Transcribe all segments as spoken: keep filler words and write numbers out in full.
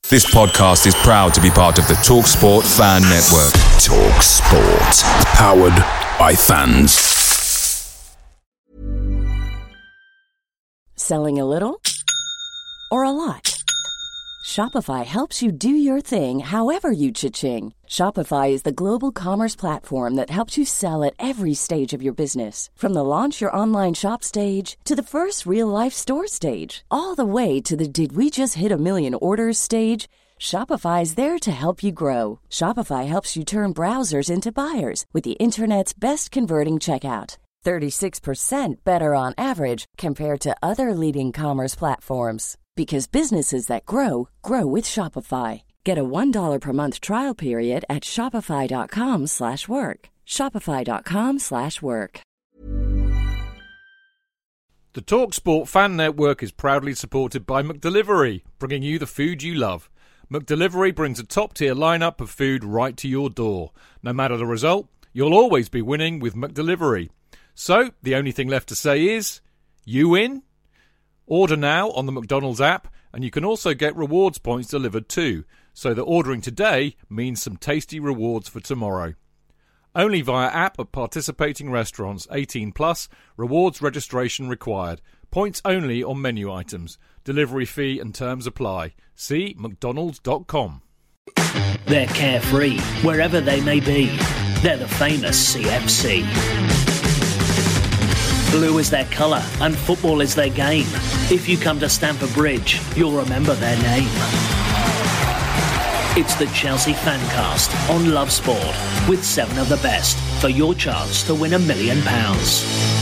This podcast is proud to be part of the TalkSport Fan Network. TalkSport. Powered by fans. Selling a little or a lot? Shopify helps you do your thing however you cha-ching. Shopify is the global commerce platform that helps you sell at every stage of your business. From the launch your online shop stage to the first real-life store stage, all the way to the did we just hit a million orders stage. Shopify is there to help you grow. Shopify helps you turn browsers into buyers with the internet's best converting checkout. thirty-six percent better on average compared to other leading commerce platforms. Because businesses that grow, grow with Shopify. Get a one dollar per month trial period at shopify.com slash work. Shopify.com slash work. The TalkSport Fan Network is proudly supported by McDelivery, bringing you the food you love. McDelivery brings a top-tier lineup of food right to your door. No matter the result, you'll always be winning with McDelivery. So, the only thing left to say is, you win? Order now on the McDonald's app, and you can also get rewards points delivered too, so that ordering today means some tasty rewards for tomorrow. Only via app at participating restaurants, eighteen plus, rewards registration required. Points only on menu items. Delivery fee and terms apply. See mcdonalds dot com. They're carefree, wherever they may be. They're the famous C F C. Blue is their colour and football is their game. If you come to Stamford Bridge, you'll remember their name. It's the Chelsea Fancast on Love Sport with seven of the best for your chance to win a million pounds.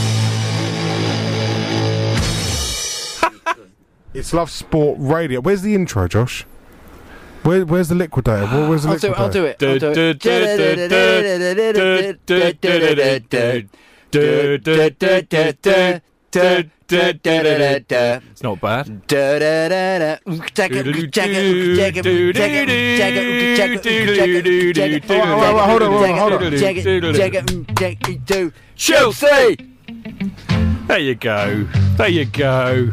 It's Love Sport Radio. Where's the intro, Josh? Where, where's the liquidator? Where, where's the I'll do, liquidator? I'll do it. I'll do it. It's not bad. Hold on, hold on. Chelsea! There you go. There you go.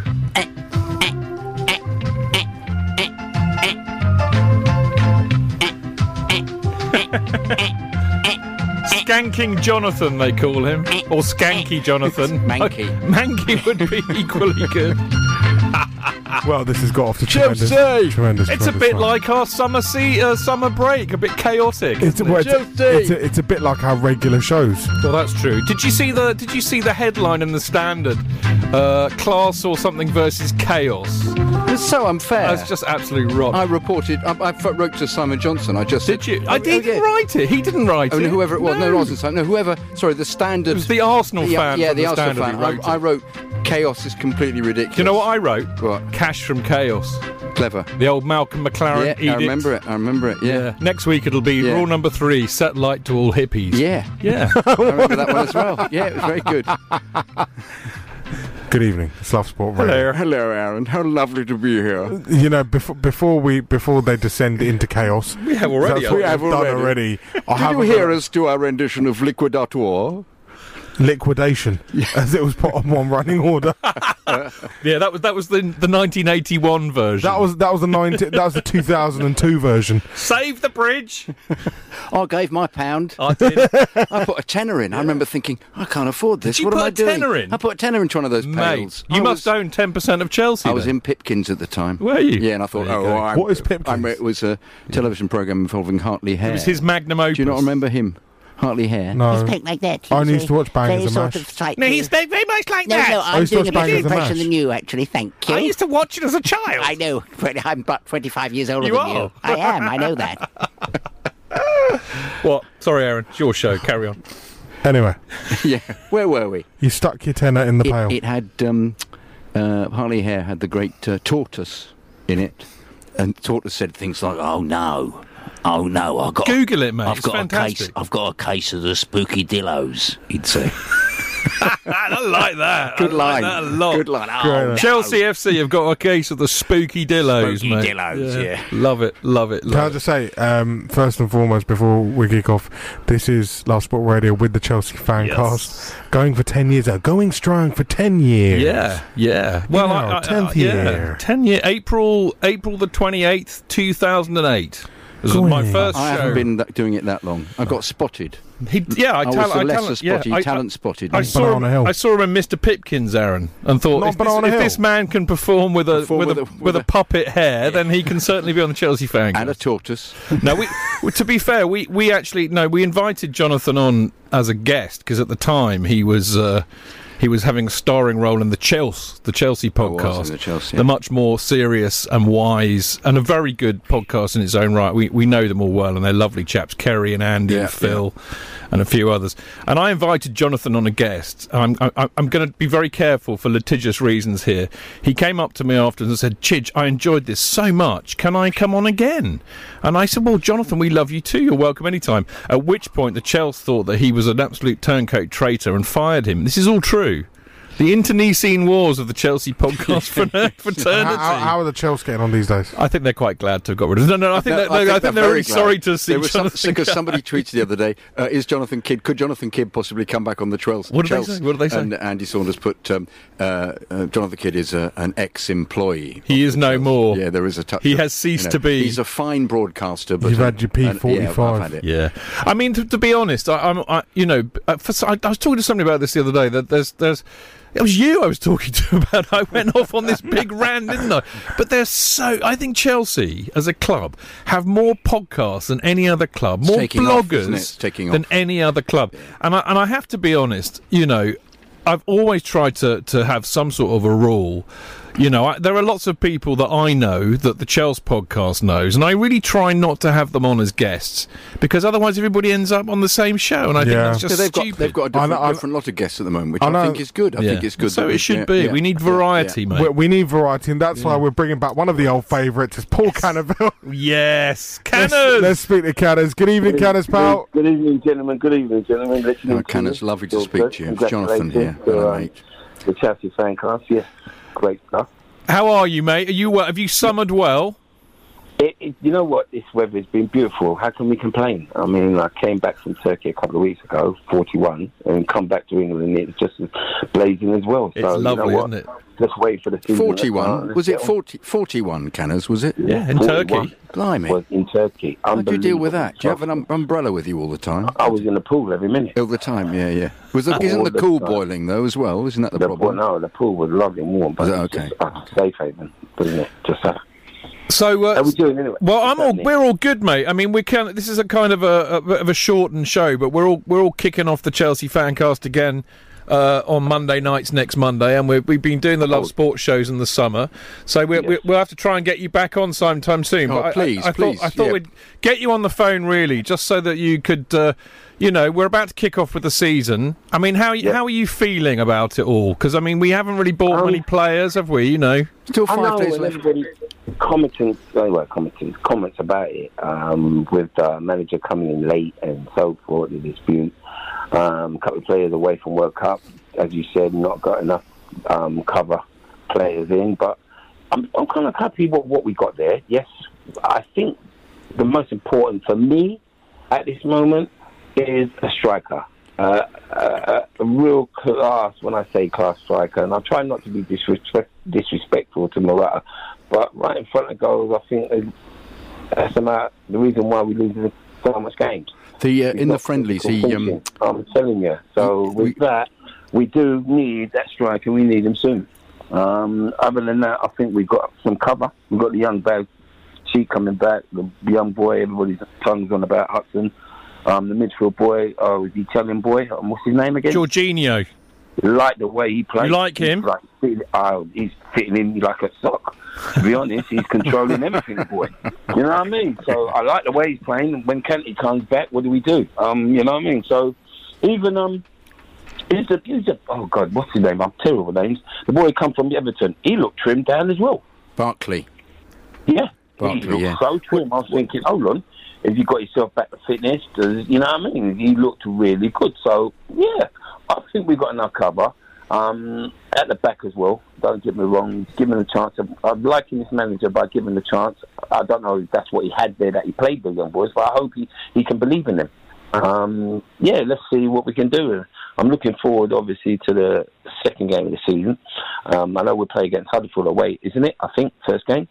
Skanking Jonathan, they call him. Or Skanky Jonathan. Manky. Manky would be equally good. Well, this has got off to Chelsea! tremendous, tremendous, It's a tremendous bit fun. like our summer sea, uh, summer break, a bit chaotic. It's, isn't well, it? it's, a, it's, a, it's a bit like our regular shows. Well, that's true. Did you see the Did you see the headline in the Standard? Uh, class or something versus chaos. It's so unfair. That's just absolute rot. I reported, I, I wrote to Simon Johnson. I just Did said, you? I oh, didn't oh, yeah. write it. He didn't write I mean, it. whoever it was. No, no it wasn't Simon. No, whoever. Sorry, the Standard. It was the Arsenal yeah, fan. Yeah, from the, the Arsenal Standard fan. who wrote I, I it. wrote, chaos is completely ridiculous. Do you know what I wrote? What? Cash from chaos. Clever. The old Malcolm McLaren Yeah, edict. I remember it. I remember it. Yeah. Yeah. Next week it'll be Yeah. rule number three: set light to all hippies. Yeah. Yeah. I remember that one as well. Yeah, it was very good. Good evening. It's Love Sport Radio. Hello, hello, Aaron. How lovely to be here. You know, before before we before they descend into chaos, We have already. that's what We have we've done already. already. I Did have you hear us do our rendition of Liquidator? liquidation, as it was put on one running order. Yeah, that was that was the the nineteen eighty-one version. That was that was the ninety, that was the two thousand two version. Save the bridge. I gave my pound. I did. I put a tenner in. I remember thinking, I can't afford this. Did you what put am I a doing? tenner in? I put a tenner into one of those Mate, pails. you I must was, own ten percent of Chelsea. I was then. in Pipkins at the time. Were you? Yeah, and I thought, There you oh, go. I'm, What is Pipkins? I'm, it was a television programme involving Hartley Hare. It was his magnum opus. Do you not remember him? Hartley Hare? No, Spoke like that. I He was used to very- watch Bangers very and sort Mash. of slightly- No, he spoke very much like No, that. no, I I'm used to doing a watch better Bangers and impression Mash. than you, actually. Thank you. I used to watch it as a child. I know. but I'm about twenty-five years older You than are? you. I am. I know that. What? Sorry, Aaron. It's your show. Carry on. Anyway, Yeah. Where were we? you stuck your tenner in the pail. It, it had, um, uh, Hartley Hare had the great uh, tortoise in it. And tortoise said things like, oh no, oh no, I've got Google it, mate. I've It's got fantastic. a case. I've got a case of the spooky dillos. He'd say. I like that. Good I like line. that a lot. Good line. Oh, Great. no. Chelsea F C have got a case of the spooky dillos, Spooky mate. dillos, yeah. Love it, love it, Can I love it. just say, um, first and foremost, before we kick off, this is Love Sport Radio with the Chelsea Fancast, going for ten years, uh, going strong for ten years. Yeah, yeah. Well, know, I, I, tenth I, yeah, year. ten year, April, April the twenty eighth, two thousand and eight. This was my Great. first I show. haven't been that, doing it that long. I got spotted. He, yeah, I, I was tal- the I lesser talent, yeah, spotted, I- talent spotted. I me. saw, him, Banana Hill. I saw him in Mister Pipkins, Aaron, and thought Not if, this, Banana if Hill. this man can perform with a Perform with, with a, a- with, with a a- puppet hair, then he can certainly be on the Chelsea fan. And a tortoise. No, we. well, to be fair, we, we actually no, we invited Jonathan on as a guest because at the time he was uh, he was having a starring role in the Chelsea the Chelsea I was podcast, in the Chelsea. the much more serious and wise and a very good podcast in its own right. We we know them all well and they're lovely chaps, Kerry and Andy Yeah, and Phil. And a few others, and I invited Jonathan on a guest. I'm I, I'm going to be very careful for litigious reasons here. He came up to me afterwards and said, "Chidge, I enjoyed this so much. Can I come on again?" And I said, "Well, Jonathan, we love you too. You're welcome anytime." At which point, the Chelsea thought that he was an absolute turncoat traitor and fired him. This is all true. The internecine wars of the Chelsea podcast fraternity. How, how are the Chelsea getting on these days? I think they're quite glad to have got rid of. No, no, I think, No, that, no, I think they're, very really glad. sorry to see There was some, Jonathan. because go. somebody tweeted the other day, uh, is Jonathan Kidd, could Jonathan Kidd possibly come back on the Chelsea? What did they Chelsea? say? What did they say? And Andy Saunders put, um, uh, uh, Jonathan Kidd is a, an ex-employee. He of is the no Chelsea. more. Yeah, there is a touch. He of- has ceased you know, to be. He's a fine broadcaster, but... You've uh, had your P and- forty-five. Yeah, I've had it. Yeah, I mean, to, to be honest, I, I'm, I, you know, uh, for, I, I was talking to somebody about this the other day. That there's, there's, it was you I was talking to about. I went off on this big rant, didn't I? But there's so. I think Chelsea as a club have more podcasts than any other club, It's more taking off, bloggers isn't it? It's taking than off. any other club. And I, and I have to be honest, you know, I've always tried to to have some sort of a rule. You know, I, there are lots of people that I know that the Chelsea podcast knows, and I really try not to have them on as guests because otherwise everybody ends up on the same show, and I think Yeah. that's just So they've got, stupid. they've got a different, I know- I- different lot of guests at the moment, which I I, know- think is good. I Yeah. think it's good. So that it we- should yeah, be. yeah, We need yeah, variety, yeah. mate. We, we need variety, and that's why we're bringing back one of the old favourites. It's Paul Cannaville. Yes, let's, Canners. let's speak to Canners. Good evening, Canners, pal. Good evening, gentlemen. Good evening, gentlemen. Listening Oh, to Ken, you. it's lovely to Feel speak good. to you. It's Jonathan here. Congratulations to, Hello, um, mate. The Chelsea Fancast. Yes, great stuff. How are you, mate? Are you? Uh, have you summered well? It, it, you know what? This weather has been beautiful. How can we complain? I mean, I came back from Turkey a couple of weeks ago, forty-one, and come back to England, and it's just as blazing as well. It's so, lovely, you know what? isn't it? Just wait for the season. forty-one. Let's Was get it on. forty, forty-one, Canners, was it? Yeah, in forty-one Turkey. Blimey. Was in Turkey. How do you deal with that? Do you have Unbelievable. an um, umbrella with you all the time? I was in the pool every minute. All the time, yeah, yeah. Was the, isn't All the the cool time. boiling, though, as well? Isn't that the The pool, problem? no, the pool was lovely and warm, but Was it it's okay? just, uh, safe haven, wasn't it? Just that. So, uh, How we doing anyway? well, I'm all, Certainly. we're all good, mate. I mean, we can. This is a kind of a, a bit of a shortened show, but we're all we're all kicking off the Chelsea Fancast again uh, on Monday nights next Monday, and we've we've been doing the Love Oh. Sports shows in the summer. So we, we, Yes. we'll have to try and get you back on sometime soon. Oh, but I- please, I, I please, Thought, I thought yeah. we'd get you on the phone really, just so that you could. Uh, you know, we're about to kick off with the season. I mean, how Yeah. how are you feeling about it all? Because I mean, we haven't really bought Um, many players, have we? You know. Still I five know, days and left. everybody commenting, anyway, commenting, comments about it, um, with uh, manager coming in late and so forth, the dispute. Um, a couple of players away from World Cup, as you said, not got enough um, cover players in, but I'm, I'm kind of happy with what we got there. Yes, I think the most important for me at this moment is a striker. Uh, a, a real class, when I say class striker, and I try not to be disrespect, disrespectful to Morata, but right in front of goals, I think that's about the reason why we lose so much games. The uh, He's in the not friendlies, physical he um, thinking, I'm telling you. So we- with that, we do need that striker. We need him soon. Um, other than that, I think we've got some cover. We've got the young bag, Cheek coming back, the young boy. Everybody's tongues on about Hudson. Um, the midfield boy, oh, the Italian boy. Um, what's his name again? Jorginho. Like the way he plays. You like him? He's, like, fitting, oh, he's fitting in like a sock. To be honest, he's controlling everything, the boy. You know what I mean? So I like the way he's playing. When Kante comes back, what do we do? Um, you know what I mean? So even um, he's a, he's a oh god, what's his name? I'm terrible with names. The boy who come from Everton. He looked trimmed down as well. Barkley. Yeah, Barkley, he looked yeah. so trim. I was thinking, hold on, if you got yourself back to fitness, does, you know what I mean? You looked really good. So, yeah, I think we got enough cover. Um, at the back as well, don't get me wrong, give him a chance. I'm, I'm liking this manager by giving him a chance. I don't know if that's what he had there, that he played the young boys, but I hope he, he can believe in them. Um, yeah, let's see what we can do. I'm looking forward, obviously, to the second game of the season. Um, I know we'll play against Huddersfield away, isn't it? I think, first game.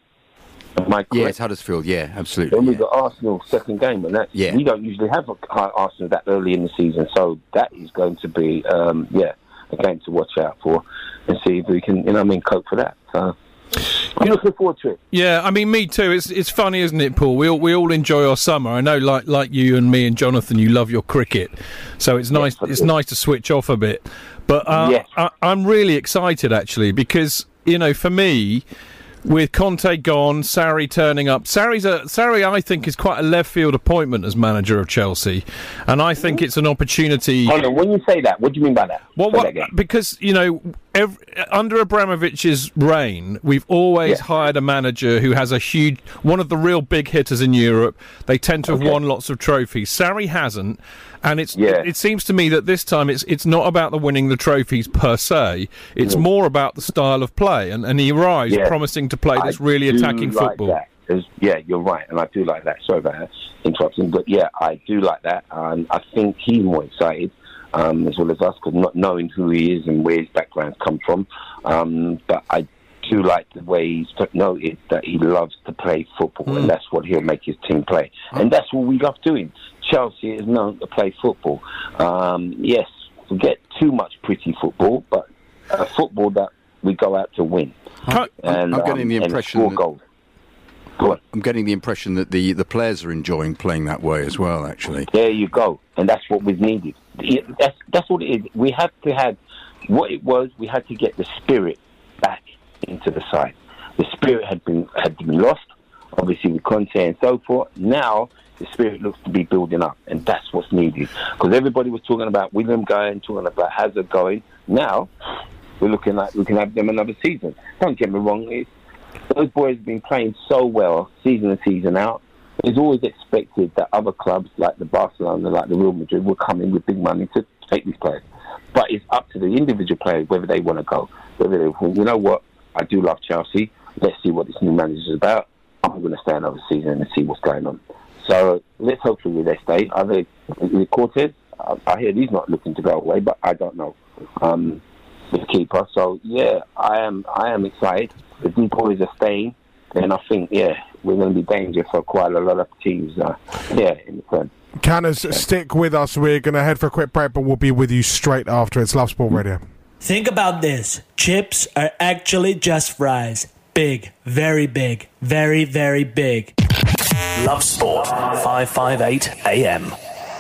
Am I correct? Yeah, it's Huddersfield, yeah, absolutely. Then we've yeah. got Arsenal second game, and that, yeah. we don't usually have a Arsenal that early in the season, so that is going to be, um, yeah, a game to watch out for and see if we can, you know what I mean, cope for that. So I'm looking forward to it. Yeah, I mean, me too. It's it's funny, isn't it, Paul? We all we all enjoy our summer. I know, like like you and me and Jonathan, you love your cricket, so it's nice. Yes, it's nice to switch off a bit. But uh, yes. I, I'm really excited actually because you know, for me, with Conte gone, Sarri turning up. Sarri's a Sarri, I think, is quite a left field appointment as manager of Chelsea, and I think it's an opportunity. Hold on, when you say that, what do you mean by that? Well, what, because you know, every, under Abramovich's reign, we've always yeah. hired a manager who has a huge, one of the real big hitters in Europe. They tend to have okay. won lots of trophies. Sarri hasn't. And it's yeah. it, it seems to me that this time it's it's not about the winning the trophies per se. It's mm. more about the style of play. And, and he arrives yeah. promising to play this really I attacking like football. That. Yeah, you're right, and I do like that. Sorry about that interrupting, but yeah, I do like that. And I think he's more excited um, as well as us, because not knowing who he is and where his background comes from. Um, but I do like the way he's noted that he loves to play football, mm. and that's what he'll make his team play, and that's what we love doing. Chelsea is known to play football. Um, yes, forget too much pretty football, but a football that we go out to win. I'm, and, I'm getting um, the impression. Score that, goals. Go on. I'm getting the impression that the, the players are enjoying playing that way as well. Actually, there you go, and that's what we've needed. That's that's what it is. We had to have what it was. We had to get the spirit back into the side. The spirit had been had been lost, obviously with Conte and so forth. Now the spirit looks to be building up, and that's what's needed. Because everybody was talking about William going, talking about Hazard going. Now we're looking like we can have them another season. Don't get me wrong, it's, those boys have been playing so well, season in, season out. It's always expected that other clubs like the Barcelona, like the Real Madrid, will come in with big money to take these players. But it's up to the individual players whether they want to go. Whether they, you know what, I do love Chelsea. Let's see what this new manager is about. I'm going to stay another season and see what's going on. So let's hopefully they stay. Are they Cortez? I, I hear he's not looking to go away, but I don't know. Um, the keeper. So yeah, I am. I am excited. The deep boys are staying, and I think yeah, we're going to be danger for quite a lot of teams. Uh, yeah, in the front. Canners, yeah. Stick with us. We're going to head for a quick break, but we'll be with you straight after. It's Love Sport Radio. Think about this. Chips are actually just fries. Big, very big, very, very big. Love Sport, five fifty-eight A M.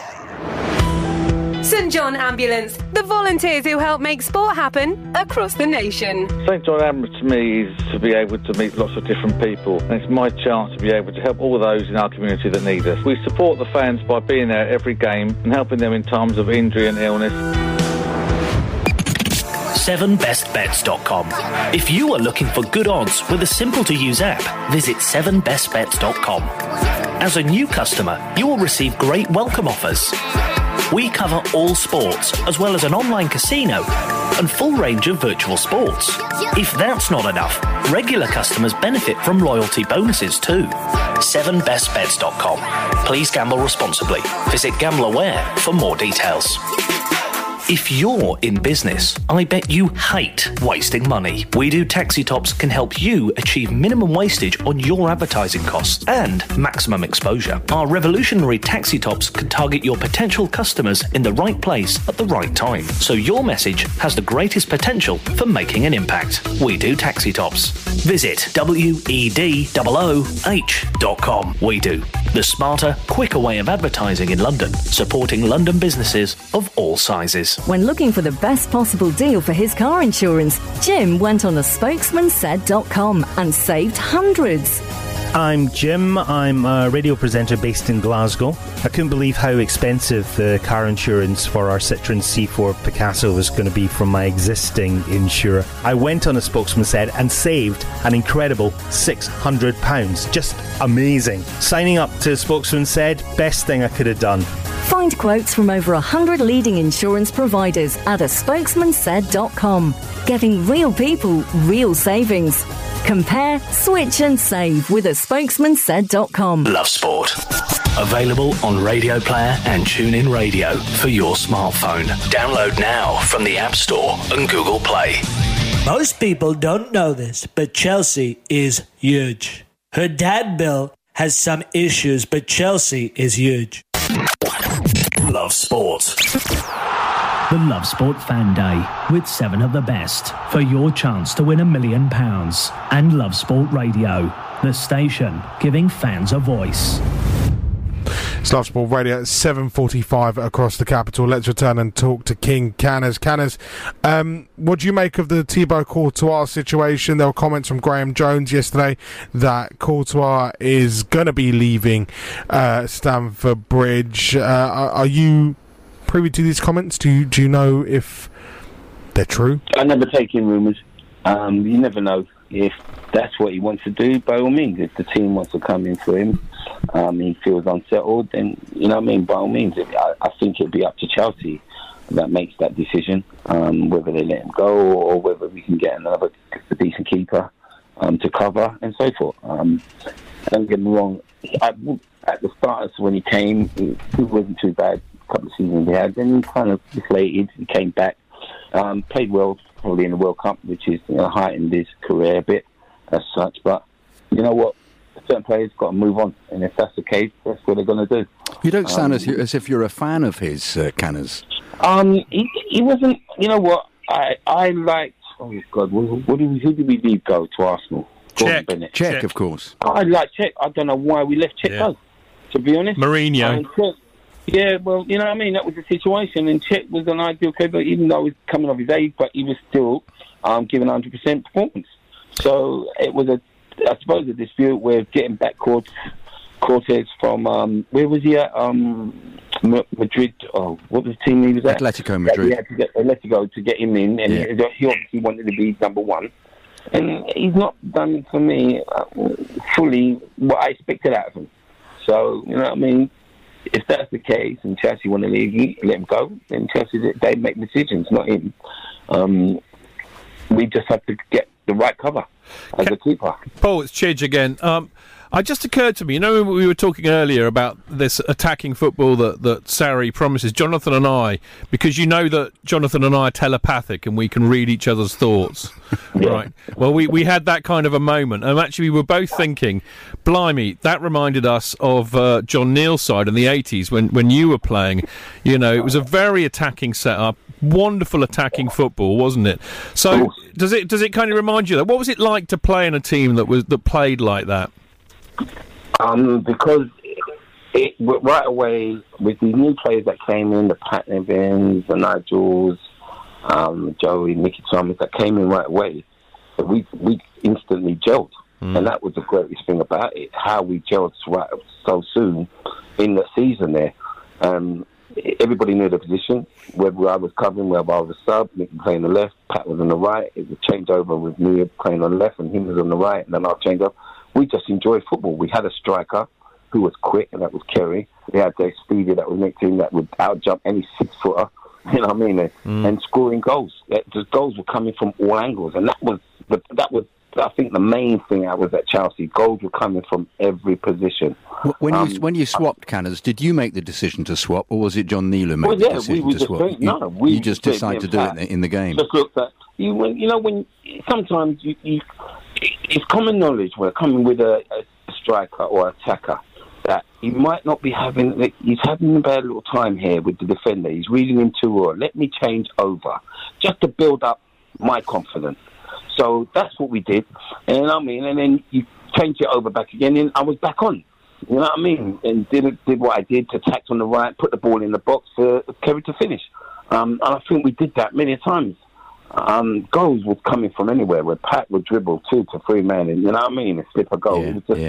St John Ambulance, the volunteers who help make sport happen across the nation. St John Ambulance to me is to be able to meet lots of different people, and it's my chance to be able to help all those in our community that need us. We support the fans by being there at every game and helping them in times of injury and illness. seven best bets dot com. If you are looking for good odds with a simple-to-use app, visit seven best bets dot com. As a new customer, you will receive great welcome offers. We cover all sports, as well as an online casino and full range of virtual sports. If that's not enough, regular customers benefit from loyalty bonuses too. seven best bets dot com. Please gamble responsibly. Visit GambleAware for more details. If you're in business, I bet you hate wasting money. We Do Taxi Tops can help you achieve minimum wastage on your advertising costs and maximum exposure. Our revolutionary taxi tops can target your potential customers in the right place at the right time, so your message has the greatest potential for making an impact. We Do Taxi Tops. Visit W E D O O H dot com. We Do, the smarter, quicker way of advertising in London, supporting London businesses of all sizes. When looking for the best possible deal for his car insurance, Jim went on a spokesman said dot com and saved hundreds. I'm Jim. I'm a radio presenter based in Glasgow. I couldn't believe how expensive the car insurance for our Citroen C four Picasso was going to be from my existing insurer. I went on, a spokesman said, and saved an incredible six hundred pounds. Just amazing. Signing up to Spokesman said, best thing I could have done. Find quotes from over one hundred leading insurance providers at a spokesman said dot com. Giving real people real savings. Compare, switch and save with a spokesman said dot com. Love Sport. Available on Radio Player and TuneIn Radio for your smartphone. Download now from the App Store and Google Play. Most people don't know this, but Chelsea is huge. Her dad, Bill, has some issues, but Chelsea is huge. Love Sport. The Love Sport Fan Day with seven of the best for your chance to win a million pounds. And Love Sport Radio, the station giving fans a voice. It's Love Sport Radio at seven forty-five across the capital. Let's return and talk to King Canners. Canners, um, what do you make of the Thibaut Courtois situation? There were comments from Graham Jones yesterday that Courtois is going to be leaving uh, Stamford Bridge. Uh, are, are you privy to these comments? Do you, do you know if they're true? I never take in rumours. Um, you never know. If that's what he wants to do, by all means. If the team wants to come in for him, um, he feels unsettled, then, you know what I mean, by all means. If, I, I think it'll be up to Chelsea that makes that decision, um, whether they let him go or whether we can get another decent keeper um, to cover and so forth. Um, don't get me wrong, I, at the start when he came, it, it wasn't too bad. Couple of seasons he had, then he kind of deflated. He came back, um, played well, probably in the World Cup, which is, you know, heightened his career a bit as such. But you know what, certain players got to move on, and if that's the case, that's what they're going to do. You don't sound um, as, as if you're a fan of his, uh, Canners. Um, he, he wasn't. You know what? I I liked. Oh God, what, what did we, who did we leave go to Arsenal? Czech, Czech, Czech, of course. I like Czech. I don't know why we left Czech Yeah. go. To be honest, Mourinho. Um, Czech, Yeah, well, you know what I mean? That was the situation, and Czech was an ideal player, even though he was coming off his age, but he was still um, giving one hundred percent performance. So it was, a, I suppose, a dispute with getting back Cort- Cortez from, um, where was he at? Um, M- Madrid, oh, what was the team he was at? Atletico Madrid. He had to get Atletico to get him in, and Yeah. he, he obviously wanted to be number one. And he's not done, for me, uh, fully what I expected out of him. So, you know what I mean? If that's the case and Chelsea want to leave, let him go, then Chelsea, they make decisions, not him. Um, we just have to get the right cover as a keeper. Paul, it's Chidge again. Um, it just occurred to me, you know, we were talking earlier about this attacking football that, that Sarri promises, Jonathan and I, because you know that Jonathan and I are telepathic and we can read each other's thoughts. Yeah. Right. Well, we, we had that kind of a moment. And actually, we were both thinking, blimey, that reminded us of uh, John Neal's side in the eighties when, when you were playing. You know, it was a very attacking setup, wonderful attacking football, wasn't it? So does it does it kind of remind you of that? What was it like to play in a team that was that played like that? Um, because it, right away, with the new players that came in, the Pat Nevins, the Nigels, um, Joey, Mickey Thomas, that came in right away, we we instantly gelled. Mm. And that was the greatest thing about it, how we gelled right so soon in the season there. Um, everybody knew the position, whether I was covering, whether I was a sub, Mickey playing the left, Pat was on the right. It would change over with me playing on the left and him was on the right, and then I'll change up. We just enjoyed football. We had a striker who was quick, and that was Kerry. We had Dave Speedy that was mixing that would out-jump any six-footer, you know what I mean, and, mm. and scoring goals. The goals were coming from all angles, and that was, that was I think, the main thing I was at Chelsea. Goals were coming from every position. When um, you when you swapped Canners, did you make the decision to swap, or was it John Neal who made well, yeah, the decision we, we to just swap? Think, you, no, we you just decided to do it in the, in the game. Just looked at you. When you know when sometimes you, you it's common knowledge when coming with a, a striker or attacker that he might not be having. He's having a bad little time here with the defender. He's reading him too well. Let me change over just to build up my confidence. So that's what we did, and I mean, and then you change it over back again, and I was back on. You know what I mean? And did did what I did to tack on the right, put the ball in the box for Kerry to finish. Um, and I think we did that many times. Um, goals were coming from anywhere, where Pat would dribble two to three men, and you know what I mean, and slip a goal. Yeah, it was just yeah.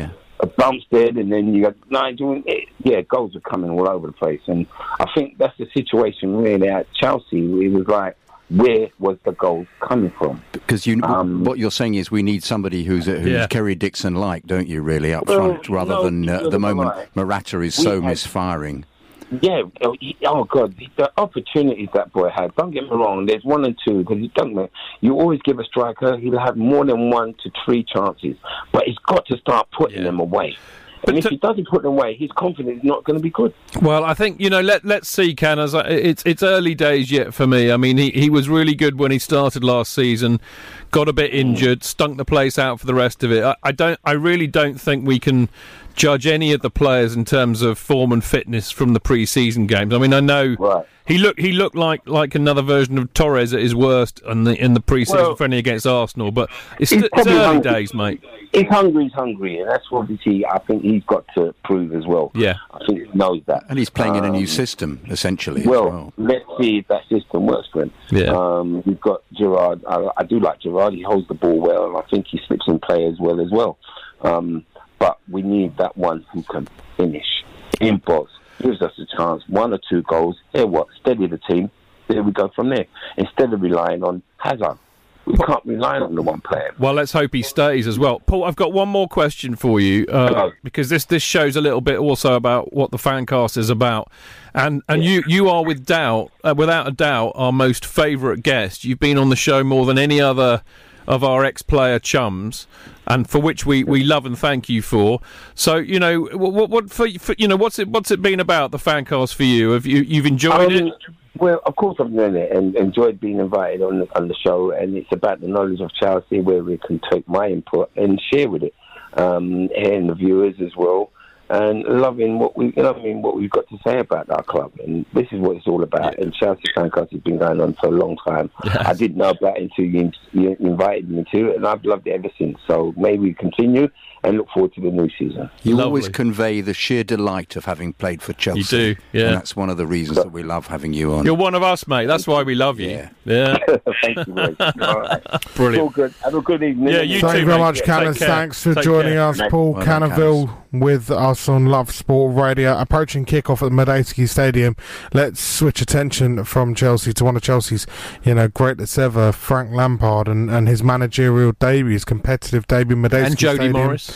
a Bumstead, and then you got Nigel. It, yeah, goals were coming all over the place, and I think that's the situation really at Chelsea. It was like, where was the goals coming from? Because you, um, what you're saying is we need somebody who's a, who's Yeah. Kerry Dixon-like, don't you, really, up Well, front, rather no, than uh, you're the moment right. Morata is We so had- misfiring. Yeah, oh, he- oh God, the opportunities that boy had. Don't get me wrong. There's one and two because you don't know. You always give a striker; he'll have more than one to three chances, but he's got to start putting them away. And if he doesn't put them away, his confidence is not going to be good. Well, I think, you know, let, let's see, Canners. It's it's early days yet for me. I mean, he, he was really good when he started last season, got a bit injured, stunk the place out for the rest of it. I, I don't. I really don't think we can judge any of the players in terms of form and fitness from the pre-season games. I mean, I know right. he looked he looked like, like another version of Torres at his worst in the, in the pre-season Well, friendly against Arsenal, but it's, he's it's probably early hungry. days, mate. He's hungry, he's hungry, and that's obviously I think he's got to prove as well. Yeah. I think he knows that. And he's playing in a new Um, system, essentially. Well, as well. let's see if that system works for him. Yeah. Um, we've got Gerrard. I, I do like Gerrard. He holds the ball well, and I think he slips in play as well as well. Um, but we need that one who can finish in box, gives us a chance, one or two goals. Here, what? Steady the team. There we go from there. Instead of relying on Hazard, we can't rely on the one player. Well, let's hope he stays as well. Paul, I've got one more question for you, uh, because this, this shows a little bit also about what the Fancast is about. And and you, you are, with doubt, uh, without a doubt, our most favourite guest. You've been on the show more than any other of our ex-player chums, and for which we, we love and thank you for. So, you know, what, what for, for you know, what's it what's it been about, the Fancast, for you? Have you you've enjoyed Um, it? Well, of course I've done it and enjoyed being invited on the, on the show, and it's about the knowledge of Chelsea where we can take my input and share with it, um, and the viewers as well, and loving what we, you know, I mean, what we've got to say about our club, and this is what it's all about. And Chelsea Fancast has been going on for a long time. Yes. I didn't know about it until you, you invited me to it, and I've loved it ever since. So maybe we continue and look forward to the new season. You Lovely. always convey the sheer delight of having played for Chelsea. You do, yeah. And that's one of the reasons that we love having you on. You're one of us, mate. That's why we love you. Yeah. Yeah. Thank you, mate. All right. Brilliant. All good. Have a good evening. Yeah, you Thank too, you very mate. much, Take Canners. care. Thanks for Take joining care. us. Paul Well done, Cannerville with us on Love Sport Radio. Approaching kick-off at the Medeski Stadium. Let's switch attention from Chelsea to one of Chelsea's, you know, greatest ever, Frank Lampard, and, and his managerial debut, his competitive debut, Medeski And Jody Stadium. Morris.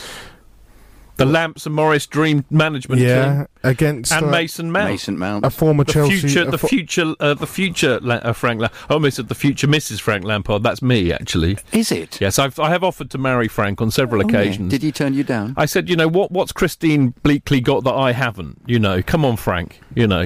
The Lamps and Morris Dream Management Yeah, Team. against And uh, Mason Mount. Mason Mount. a former The Chelsea... future, a the fo- future, uh, the future La- uh, Frank. La- I almost said the future Missus Frank Lampard. That's me, actually. Is it? Yes, I've, I have offered to marry Frank on several Oh, yeah. occasions. Did he turn you down? I said, you know, what? What's Christine Bleakley got that I haven't? You know, come on, Frank. You know,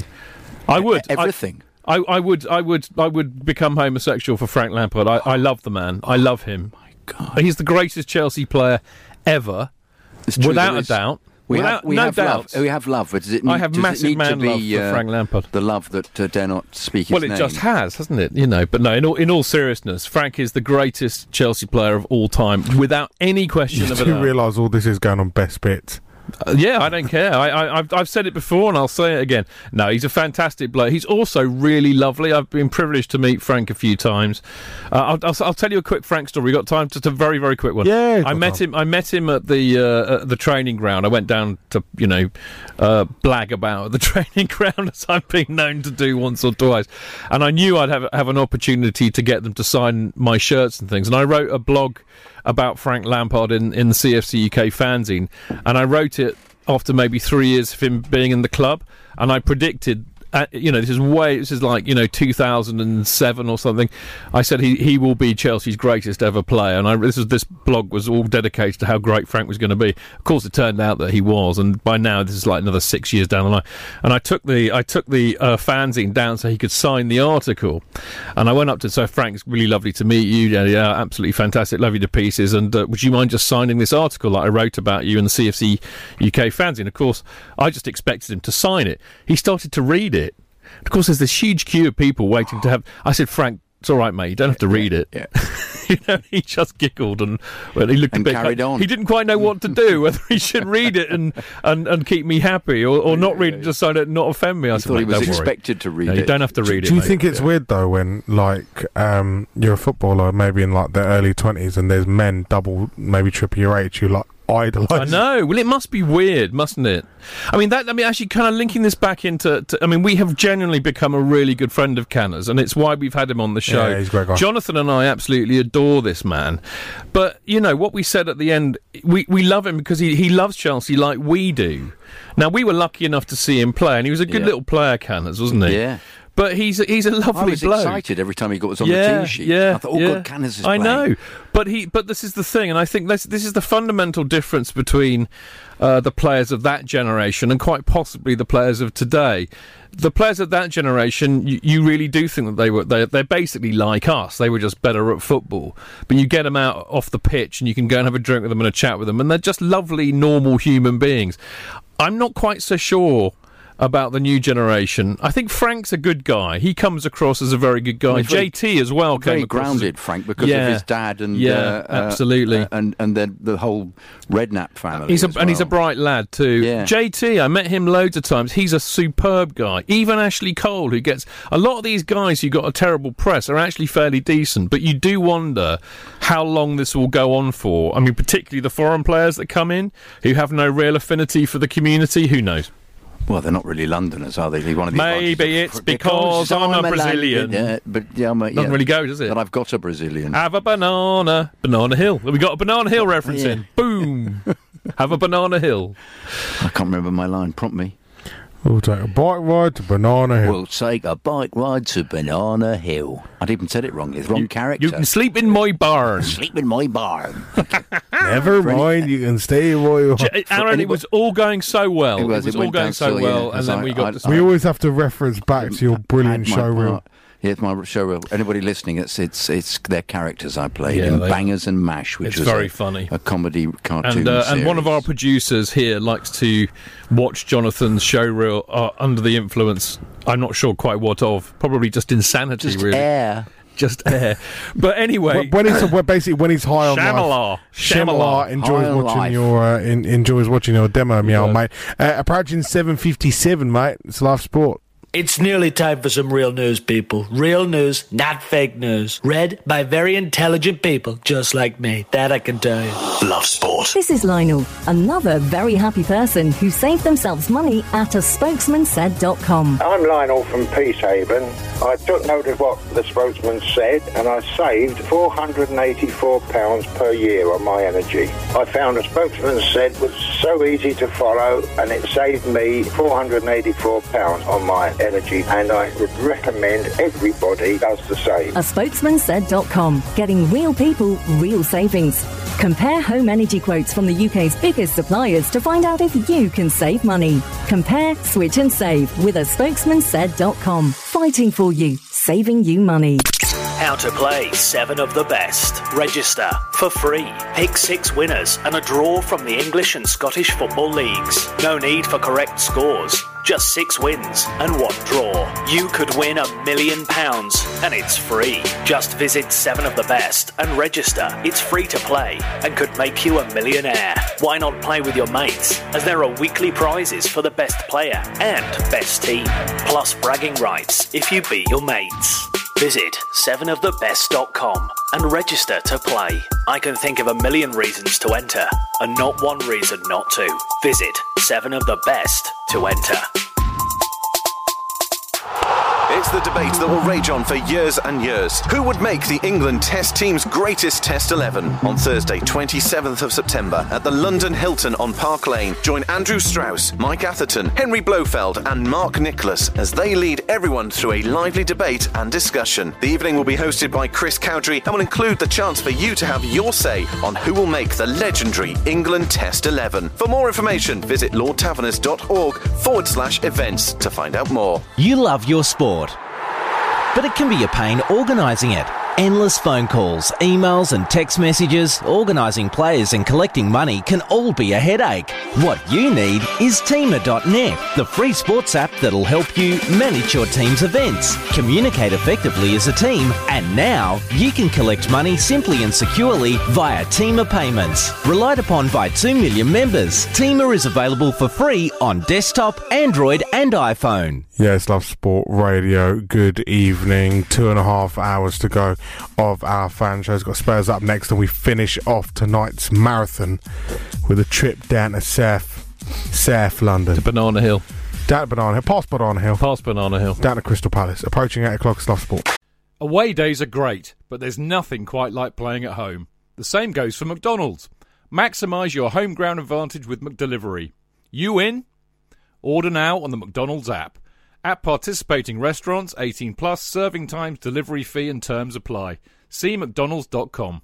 I would I- Everything. I, I would, I would, I would become homosexual for Frank Lampard. I, I love the man. I love him. Oh My God. He's the greatest Chelsea player ever, It's true, without there a is- doubt. We without have, we no have doubt. love. We have love, but does it need, I have does it massive need man to be, love for uh, Frank Lampard. the love that uh, dare not speak his Well, it name? just has, hasn't it? You know, but no. In all, in all seriousness, Frank is the greatest Chelsea player of all time, without any question You of a do doubt. realise all this is going on Best Bits. Uh, yeah, I don't care. I, I, I've, I've said it before and I'll say it again. No, he's a fantastic bloke. He's also really lovely. I've been privileged to meet Frank a few times. Uh, I'll, I'll, I'll tell you a quick Frank story. We got time? Just a very, very quick one. Yeah, I got met time. him. I met him at the uh, at the training ground. I went down to you know uh, blag about the training ground, as I've been known to do once or twice. And I knew I'd have have an opportunity to get them to sign my shirts and things. And I wrote a blog about Frank Lampard in in the C F C U K fanzine, and I wrote it after maybe three years of him being in the club, and I predicted, uh, you know, this is way, this is like, you know, two thousand seven or something. I said he, he will be Chelsea's greatest ever player, and I, this is this blog was all dedicated to how great Frank was going to be. Of course, it turned out that he was, and by now this is like another six years down the line. And I took the I took the uh, fanzine down so he could sign the article, and I went up to so Frank, it's really lovely to meet you. Yeah, yeah, absolutely fantastic, love you to pieces. And uh, would you mind just signing this article that I wrote about you in the C F C U K fanzine? Of course, I just expected him to sign it. He started to read it. Of course, there's this huge queue of people waiting to have... I said, Frank, it's all right, mate. You don't have to read it. Yeah. You know, he just giggled and well, he looked And a bit... carried on. He didn't quite know what to do, whether he should read it and, and, and keep me happy or, or not read it just so that not offend me. I He said, thought he "Mate, was don't worry." expected to read No, it. you don't have to read it, Do you mate. think it's weird though when like um, you're a footballer maybe in like the early twenties and there's men double maybe triple your age who like idolise. I know. Well, it must be weird, mustn't it? I mean, that. I mean, actually, kind of linking this back into. To, I mean, we have genuinely become a really good friend of Canner's, and it's why we've had him on the show. Yeah, he's a great guy. Jonathan and I absolutely adore this man. But you know what we said at the end. We we love him because he he loves Chelsea like we do. Now, we were lucky enough to see him play, and he was a good Yeah. little player, Canners, wasn't he? Yeah. But he's a, he's a lovely I was bloke. excited every time he got was on yeah, the team sheet. Yeah, I thought, oh, yeah. God, Canners is I playing. know. But he, but this is the thing, and I think this, this is the fundamental difference between uh, the players of that generation and quite possibly the players of today. The players of that generation, you, you really do think that they were they, they're basically like us. They were just better at football. But you get them out off the pitch and you can go and have a drink with them and a chat with them, and they're just lovely, normal human beings. I'm not quite so sure about the new generation. I think Frank's a good guy. He comes across as a very good guy. Well, very- J T as well Very came across grounded, as a, Frank, because yeah, of his dad and yeah, uh, uh, absolutely, uh, and and then the whole Redknapp family. He's a, as and he's a well. bright lad too. Yeah. J T, I met him loads of times. He's a superb guy. Even Ashley Cole, who gets a lot of these guys who got a terrible press, are actually fairly decent. But you do wonder how long this will go on for. I mean, particularly the foreign players that come in who have no real affinity for the community. Who knows? Well, they're not really Londoners, are they? One of these Maybe it's because I'm a Brazilian. Yeah, but yeah, I'm a, yeah. Doesn't really go, does it? But I've got a Brazilian. Have a banana. Banana Hill. We got a Banana Hill reference Yeah. in. Boom. Have a Banana Hill. I can't remember my line. Prompt me. We'll take a bike ride to Banana Hill. We'll take a bike ride to Banana Hill. I'd even said it wrongly. It's the wrong character. You can sleep in my barn. Sleep in my barn. Never mind, you can stay away. J- Aaron, it was all going so well. It It was, was, it all went going down so so, yeah, well, and as then I- we got I- to... We always have to reference back to your brilliant Had my showreel. part. Yeah, it's my show reel. Anybody listening, it's it's it's their characters I played Yeah, in they- Bangers and Mash, which It's was very a, funny. a comedy cartoon And, uh, and one of series. our producers here likes to watch Jonathan's showreel uh, under the influence, I'm not sure quite what of, probably just insanity, Just really. air. Just air. But anyway... When he's well, basically when he's high on Shyamalan. life, Shyamalan. enjoys High on watching life. your uh, in, enjoys watching your demo, meow, does. mate. Uh, approaching seven fifty-seven, mate. It's Live Sport. It's nearly time for some real news, people. Real news, not fake news. Read by very intelligent people just like me. That I can tell you. Love sport. This is Lionel, another very happy person who saved themselves money at a spokesman said dot com. I'm Lionel from Peacehaven. I took note of what the spokesman said and I saved four hundred eighty-four pounds per year on my energy. I found a spokesman said was so easy to follow and it saved me four hundred eighty-four pounds on my energy, and I would recommend everybody does the same. a spokesman said dot com, getting real people, real savings. Compare home energy quotes from the U K's biggest suppliers to find out if you can save money. Compare, switch and save with a spokesman said dot com. Fighting for you, saving you money. How to play seven of the best. Register for free. Pick six winners and a draw from the English and Scottish football leagues. No need for correct scores. Just six wins and one draw. You could win a million pounds and it's free. Just visit seven of the best and register. It's free to play and could make you a millionaire. Why not play with your mates? As there are weekly prizes for the best player and best team. Plus bragging rights if you beat your mates. Visit seven of the best dot com and register to play. I can think of a million reasons to enter and not one reason not to. Visit seven of the best to enter. It's the debate that will rage on for years and years. Who would make the England Test team's greatest Test eleven? On Thursday, twenty-seventh of September, at the London Hilton on Park Lane, join Andrew Strauss, Mike Atherton, Henry Blofeld and Mark Nicholas as they lead everyone through a lively debate and discussion. The evening will be hosted by Chris Cowdrey and will include the chance for you to have your say on who will make the legendary England Test eleven. For more information, visit lordtaverners.org forward slash events to find out more. You love your sport, but it can be a pain organising it. Endless phone calls, emails and text messages, organising players and collecting money can all be a headache. What you need is Teamer dot net, the free sports app that'll help you manage your team's events, communicate effectively as a team, and now you can collect money simply and securely via Teamer payments. Relied upon by two million members, Teamer is available for free on desktop, Android and iPhone. Yes, Love Sport Radio. Good evening. Two and a half hours to go of our fan shows. Got Spurs up next, and we finish off tonight's marathon with a trip down to South, South London. To Banana Hill. Down to Banana Hill. Past Banana Hill. Past Banana Hill. Down to Crystal Palace. Approaching eight o'clock, Love Sport. Away days are great, but there's nothing quite like playing at home. The same goes for McDonald's. Maximise your home ground advantage with McDelivery. You in? Order now on the McDonald's app. At participating restaurants, eighteen plus, serving times, delivery fee and terms apply. See mcdonalds dot com.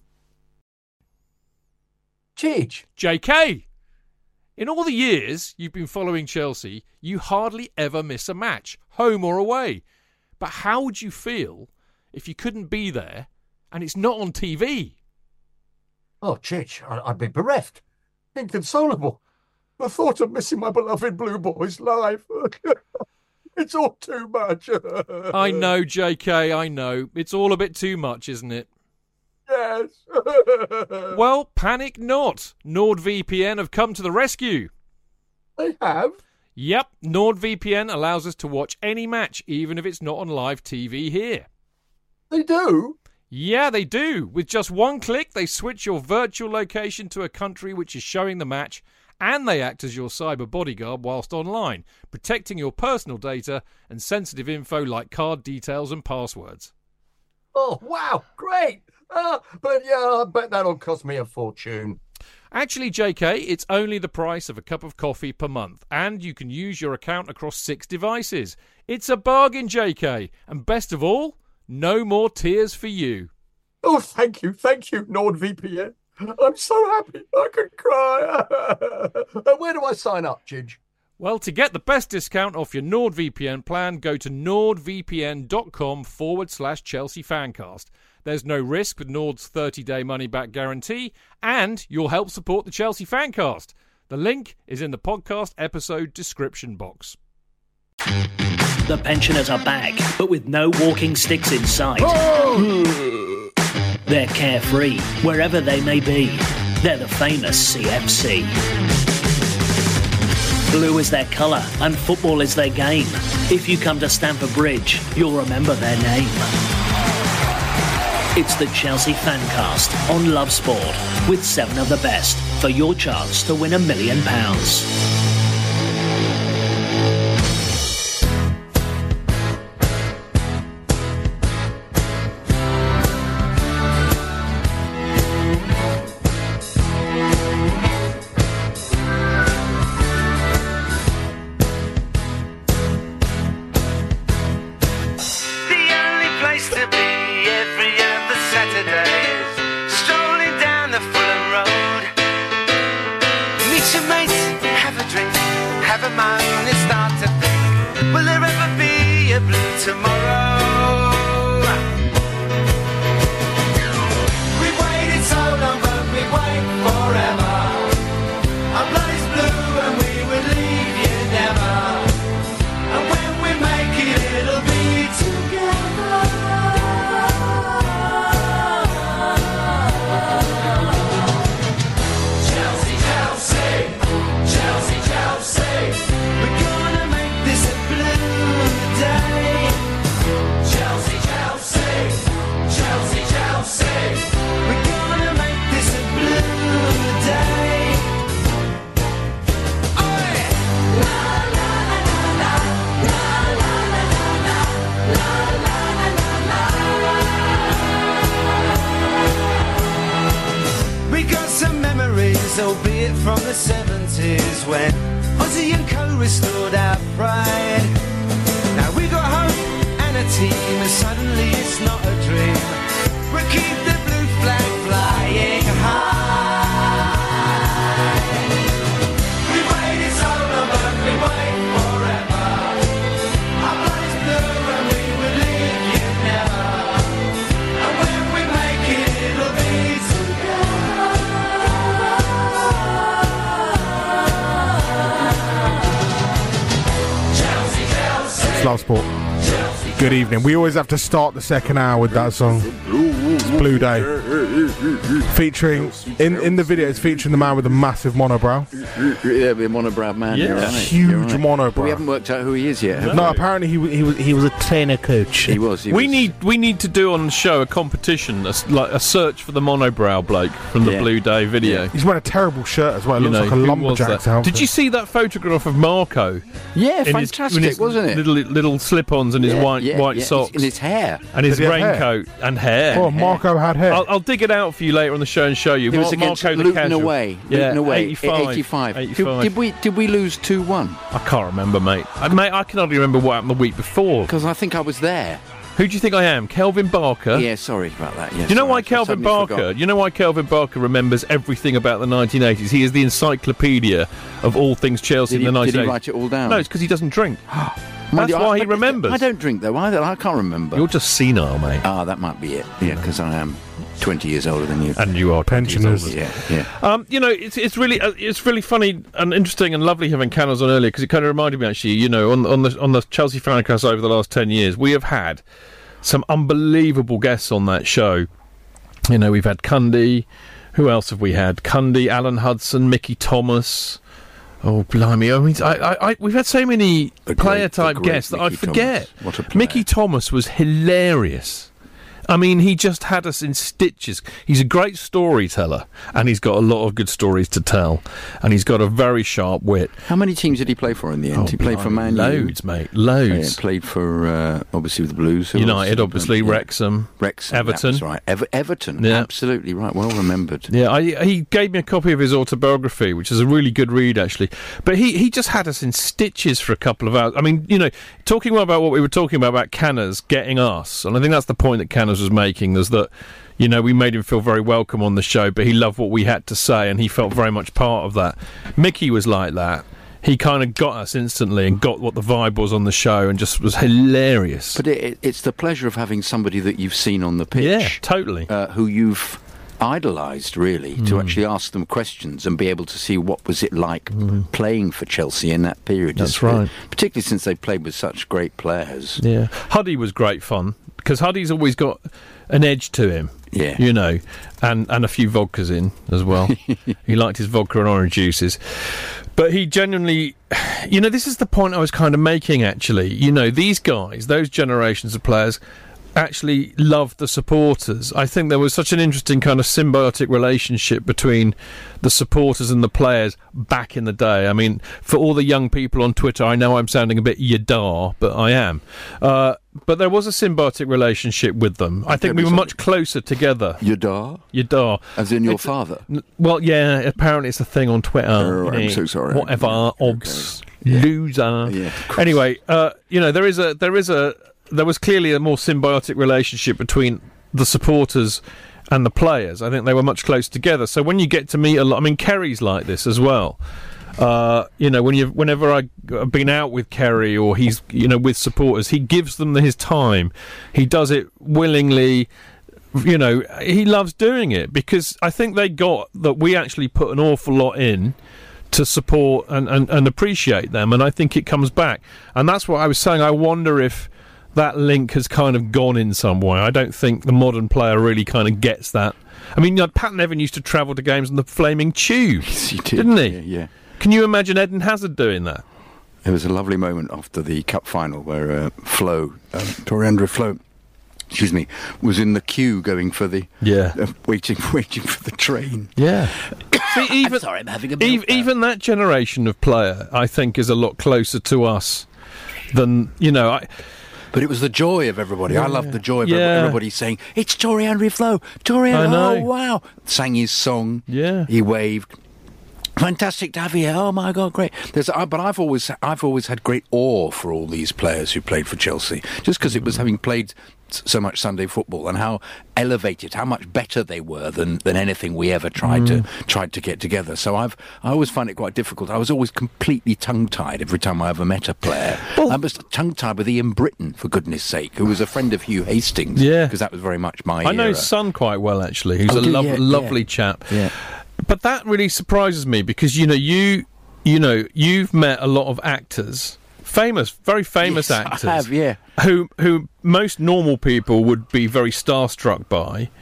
Chidge. J K! In all the years you've been following Chelsea, you hardly ever miss a match, home or away. But how would you feel if you couldn't be there and it's not on T V? Oh, Chidge, I'd be bereft. Inconsolable. The thought of missing my beloved Blue Boys live. It's all too much. I know, J K, I know. It's all a bit too much, isn't it? Yes. Well, panic not. NordVPN have come to the rescue. They have? Yep, NordVPN allows us to watch any match, even if it's not on live T V here. They do? Yeah, they do. With just one click, they switch your virtual location to a country which is showing the match, and they act as your cyber bodyguard whilst online, protecting your personal data and sensitive info like card details and passwords. Oh, wow, great. Uh, but yeah, I bet that'll cost me a fortune. Actually, J K, it's only the price of a cup of coffee per month, and you can use your account across six devices. It's a bargain, J K, and best of all, no more tears for you. Oh, thank you, thank you, NordVPN. I'm so happy I could cry. Where do I sign up, Chidge? Well, to get the best discount off your NordVPN plan, go to nordvpn.com forward slash Chelsea Fancast. There's no risk with Nord's thirty-day money-back guarantee, and you'll help support the Chelsea Fancast. The link is in the podcast episode description box. The pensioners are back, but with no walking sticks in sight. Oh! They're carefree, wherever they may be. They're the famous C F C. Blue is their colour, and football is their game. If you come to Stamford Bridge, you'll remember their name. It's the Chelsea Fancast on Love Sport, with seven of the best for your chance to win a million pounds. Albeit from the seventies, when Ozzy and Co restored our pride. Now we got hope and a team, and suddenly it's not a dream. We keep the blue flag flying high. We waited so long, but we wait forever. Our blood is blue and we will leave you never. And when we make it, it'll be together. Love Sport. Good evening. We always have to start the second hour with that song. Blue Day. Featuring, in, in the video, it's featuring the man with the massive monobrow. Yeah, the monobrow man. Yeah. You're right. Huge You're right. monobrow. But we haven't worked out who he is yet. have No, we? apparently he, wa- he was he was a trainer coach. He was. He we was. need we need to do on the show a competition, a, s- like a search for the monobrow bloke from the Yeah. Blue Day video. He's wearing a terrible shirt as well. It You looks know, like a who was lumberjack's that? outfit. Did you see that photograph of Marco? Yeah, In his- fantastic, in his wasn't it? Little little slip-ons and his Yeah, white yeah, white yeah. socks In his hair. and his Did he have hair? raincoat and hair. Oh, Marco had hair. I'll, I'll dig it out for you later on the show and show you. It was Mar- against Marco the Luton Casual. away. Yeah, Luton away. eighty-five. eighty-five. eighty-five. Did, did we did we lose two one? I can't remember, mate. I, mate, I can only remember what happened the week before. Because I think I was there. Who do you think I am? Kelvin Barker? Yeah, sorry about that. Yeah, Do you know sorry, why I just Kelvin suddenly Barker? forgot. You know why Kelvin Barker remembers everything about the nineteen eighties? He is the encyclopedia of all things Chelsea Did he, in the nineteen eighties. did he write it all down? No, it's because he doesn't drink. Mind That's you, I- why he but remembers. I don't drink though either. I can't remember. You're just senile, mate. Ah, that might be it. Yeah, because I am twenty years older than you. And you are pensioners. Yeah, yeah. Um, you know, it's it's really uh, it's really funny and interesting and lovely having Canners on earlier because it kind of reminded me actually, you know, on on the on the Chelsea Fancast over the last ten years, we have had some unbelievable guests on that show. You know, we've had Cundy. Who else have we had? Cundy, Alan Hudson, Mickey Thomas. Oh, blimey! I mean, I, I, I, we've had so many The great- player-type the great guests that Mickey I forget. Thomas. What a player. Mickey Thomas was hilarious. I mean, he just had us in stitches. He's a great storyteller, and he's got a lot of good stories to tell, and he's got a very sharp wit. How many teams did he play for in the end? Oh, he played for blimey, Man U. loads, mate, loads. Yeah, played for uh, obviously with the Blues. Who United, else? obviously, Yeah. Wrexham, Wrexham, Everton. That's right. Ever- Everton. Yeah. Absolutely right. Well remembered. Yeah, I, he gave me a copy of his autobiography, which is a really good read, actually. But he, he just had us in stitches for a couple of hours. I mean, you know, talking about what we were talking about, about Canners getting us, and I think that's the point that Canners was making, is that, you know, we made him feel very welcome on the show, but he loved what we had to say, and he felt very much part of that. Mickey was like that. He kind of got us instantly and got what the vibe was on the show and just was hilarious. But it, it, it's the pleasure of having somebody that you've seen on the pitch. Yeah, totally. Uh, who you've idolised, really, to Mm. actually ask them questions and be able to see what was it like playing for Chelsea in that period. That's It's- right. Particularly since they played with such great players. Yeah, Huddy was great fun because Huddy's always got an edge to him. Yeah. You know, and and a few vodkas in as well. He liked his vodka and orange juices. But he genuinely, you know, this is the point I was kind of making, actually. You know, these guys, those generations of players, actually loved the supporters. I think there was such an interesting kind of symbiotic relationship between the supporters and the players back in the day. I mean, for all the young people on Twitter, I know I'm sounding a bit yadar, but I am. Uh, but there was a symbiotic relationship with them. I think we were much closer together. Yadar? Yadar. As in your It's a- father? N- Well, yeah, apparently it's a thing on Twitter. Oh, I'm you know, so sorry. Whatever, obs, loser. Yeah, Anyway, uh, you know, there is a, there is a, there was clearly a more symbiotic relationship between the supporters and the players. I think they were much closer together. So when you get to meet a lot, I mean, Kerry's like this as well. Uh, you know, when you, whenever I- I've been out with Kerry or he's, you know, with supporters, he gives them his time. He does it willingly. You know, he loves doing it because I think they got that we actually put an awful lot in to support and, and, and appreciate them, and I think it comes back. And that's what I was saying. I wonder if that link has kind of gone in some way. I don't think the modern player really kind of gets that. I mean, you know, Pat Nevin used to travel to games on the Flaming Tube, Yes, he did. didn't he? Yeah, yeah. Can you imagine Eden Hazard doing that? There was a lovely moment after the cup final where uh, Flo, um, Torreandra Flo, excuse me, was in the queue going for the Yeah. uh, waiting, waiting for the train. Yeah. See, even, Sorry, I'm having a ev- even that generation of player, I think, is a lot closer to us than, you know, I... But it was the joy of everybody. I loved the joy of Yeah. everybody saying, "It's Torre Henry Flo, Torre I Henry, know. oh wow!" Sang his song. Yeah. He waved. Fantastic to have you here. Oh my God, great! There's, I, but I've always, I've always had great awe for all these players who played for Chelsea, just because it was having played s- so much Sunday football and how elevated, how much better they were than, than anything we ever tried Mm. to tried to get together. So I've, I always find it quite difficult. I was always completely tongue-tied every time I ever met a player. I was tongue-tied with Ian Britton, for goodness sake, who was a friend of Hugh Hastings. Yeah. because that was very much my. I know era. his son quite well, actually. He's Oh, a do you? lov- Yeah, lovely yeah. chap. Yeah. But that really surprises me because, you know, you you know, you've met a lot of actors, famous, very famous Yes, I actors. have, yeah. Who, who most normal people would be very starstruck by.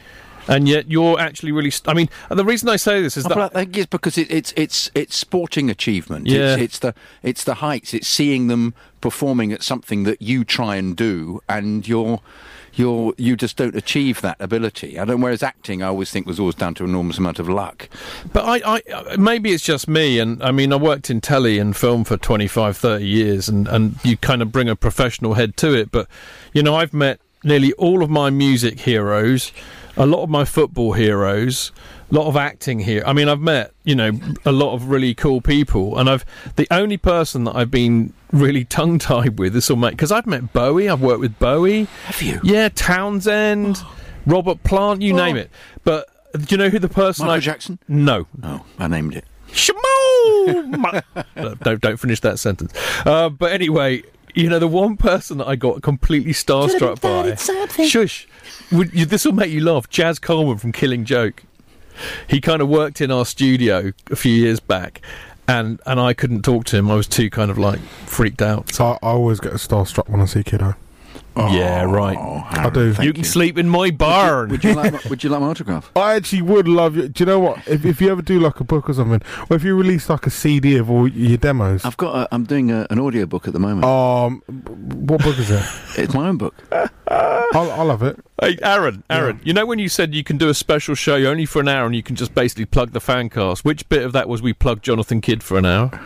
and yet you're actually really. St- I mean, the reason I say this is Oh, that but I think it's because it, it's it's it's sporting achievement. Yeah. It's, it's the it's the heights. It's seeing them performing at something that you try and do, and you're you're you just don't achieve that ability. I don't. Whereas acting, I always think was always down to an enormous amount of luck. But I, I, maybe it's just me, and I mean, I worked in telly and film for twenty-five, thirty years, and, and you kind of bring a professional head to it. But, you know, I've met nearly all of my music heroes, a lot of my football heroes, a lot of acting here. I mean, I've met, you know, a lot of really cool people, and I've the only person that I've been really tongue-tied with is all mate, because I've met Bowie, I've worked with Bowie. Have you? Yeah, Townsend, Robert Plant, you Oh. name it. But do you know who the person Michael I... Jackson? No. Oh, I named it. Shmoo! No, don't don't finish that sentence. Uh, but anyway, you know, the one person that I got completely starstruck by. Shush! Would you, this will make you laugh. Jazz Coleman from Killing Joke. He kind of worked in our studio a few years back, and and I couldn't talk to him. I was too kind of like freaked out. So I, I always get starstruck when I see Kiddo. Yeah, right. I do. You can sleep in my barn. Would you like my, would you like my autograph? I actually would love you. Do you know what? If, if you ever do like a book or something, or if you release like a C D of all your demos. I've got. A, I'm doing a, an audio book at the moment. Um, what book is it? It's my own book. I'll, I'll have it. Hey, Aaron, Aaron, you know when you said you can do a special show only for an hour and you can just basically plug the fan cast? Which bit of that was we plugged Jonathan Kidd for an hour?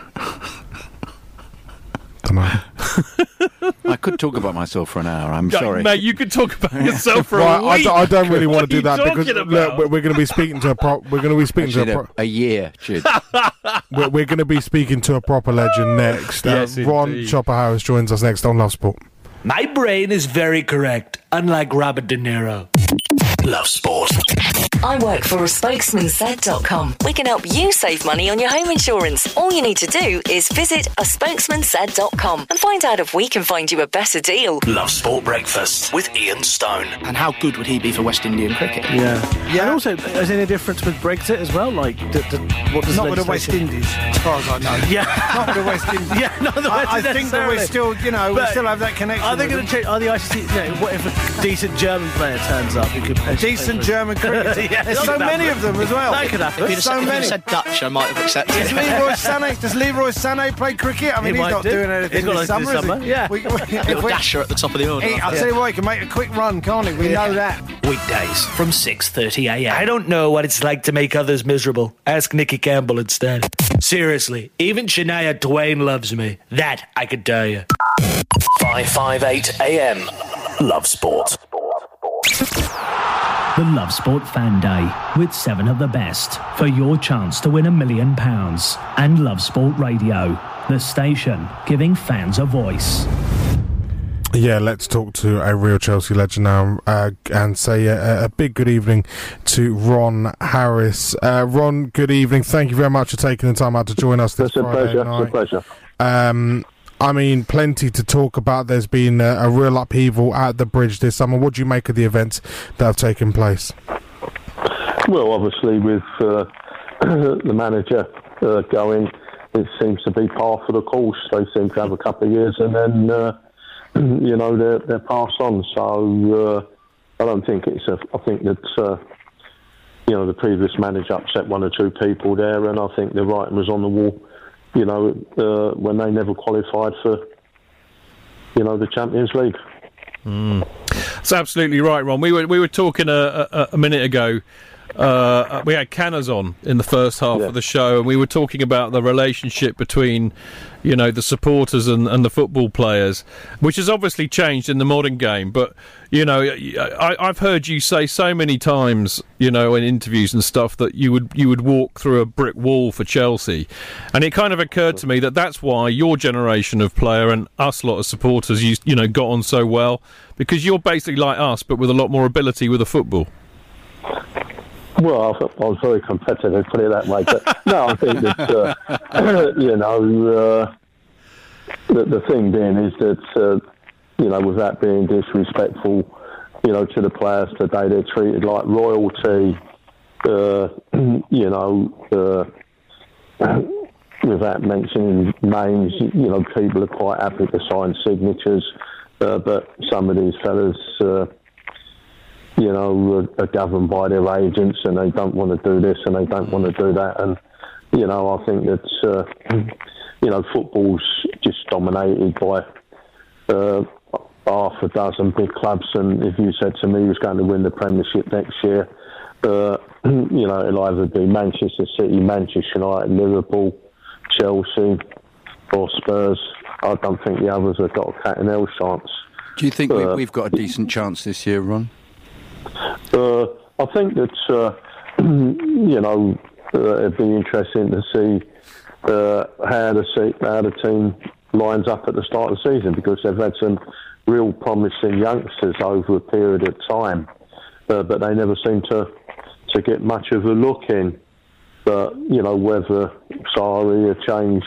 I could talk about myself for an hour. I'm Yeah, sorry, mate. You could talk about yourself for Right, a I, week. d- I don't really want What to do are you that because talking look, about? we're, we're going to be speaking to a pro- we're going to be speaking Actually, to a, no, pro- a year, Chid. we're, we're going to be speaking to a proper legend next. Uh, Yes, Ron indeed. Chopper Harris joins us next on Love Sport. My brain is very correct, unlike Robert De Niro. Love Sport. I work for a spokesman said dot com. We can help you save money on your home insurance. All you need to do is visit a spokesman said dot com and find out if we can find you a better deal. Love Sport Breakfast with Ian Stone. And how good would he be for West Indian cricket? Yeah. Yeah. And also, is there any difference with Brexit as well? Like, d- d- what does Not with the West legislation- Indies, as far as I know. Yeah. Not with the West Indies. Yeah, not the West I, I Indies think that we necessarily. still, you know, we But still have that connection. Are they with going to them. change? Are the I C C? You know, what if a decent German player turns up who could A decent German cricketer. Yeah, There's that so could many happen. of them as well. That could happen. If you'd have So said, if you'd many. have said Dutch, I might have accepted Does it. Leroy Sané, does Leroy Sané play cricket? I mean, He he's might not do. doing anything He's got this nothing summer, this is summer, he? yeah. We, we, if Little we- dasher at the top of the order. he, I'll tell you what, he can make a quick run, can't he? We know that. Weekdays from six thirty a m. I don't know what it's like to make others miserable. Ask Nikki Campbell instead. Seriously, even Shania Twain loves me. That I could tell you. five fifty-eight a m. Love Sport. The Love Sport Fan Day with seven of the best for your chance to win a million pounds. And Love Sport Radio, the station giving fans a voice. Yeah, let's talk to a real Chelsea legend now uh, and say a, a big good evening to Ron Harris. Uh, Ron, good evening. Thank you very much for taking the time out to join us this It's a Friday pleasure. night. It's a pleasure. Um, I mean, plenty to talk about. There's been a, a real upheaval at the bridge this summer. What do you make of the events that have taken place? Well, obviously, with uh, the manager uh, going, it seems to be par for the course. They seem to have a couple of years and then, uh, you know, they're, they're passed on. So uh, I don't think it's a... I think that, uh, you know, the previous manager upset one or two people there, and I think the writing was on the wall, you know, uh, when they never qualified for, you know, the Champions League. Mm. That's absolutely right, Ron. We were we were talking a, a, a minute ago. Uh, we had Canners on in the first half Yeah. of the show, and we were talking about the relationship between, you know, the supporters and, and the football players, which has obviously changed in the modern game. But you know, I, I've heard you say so many times, you know, in interviews and stuff, that you would you would walk through a brick wall for Chelsea, and it kind of occurred to me that that's why your generation of player and us lot of supporters, you, you know, got on so well, because you're basically like us, but with a lot more ability with the football. Well, I, I was very competitive, put it that way. But no, I think that, uh, you know, uh, the, the thing being is that, uh, you know, without being disrespectful, you know, to the players today, they're treated like royalty, uh, you know, uh, without mentioning names, you know, people are quite happy to sign signatures, uh, but some of these fellas, uh, you know, are, are governed by their agents, and they don't want to do this and they don't want to do that. And you know, I think that uh, you know, football's just dominated by uh, half a dozen big clubs. And if you said to me who's going to win the Premiership next year, uh, you know, it'll either be Manchester City, Manchester United, Liverpool, Chelsea, or Spurs. I don't think the others have got a cat and hell chance. Do you think uh, we, we've got a decent chance this year, Ron? Uh, I think that uh, you know, uh, it'd be interesting to see uh, how the se- how the team lines up at the start of the season, because they've had some real promising youngsters over a period of time, uh, but they never seem to to get much of a look in. But you know, whether Sarri will change,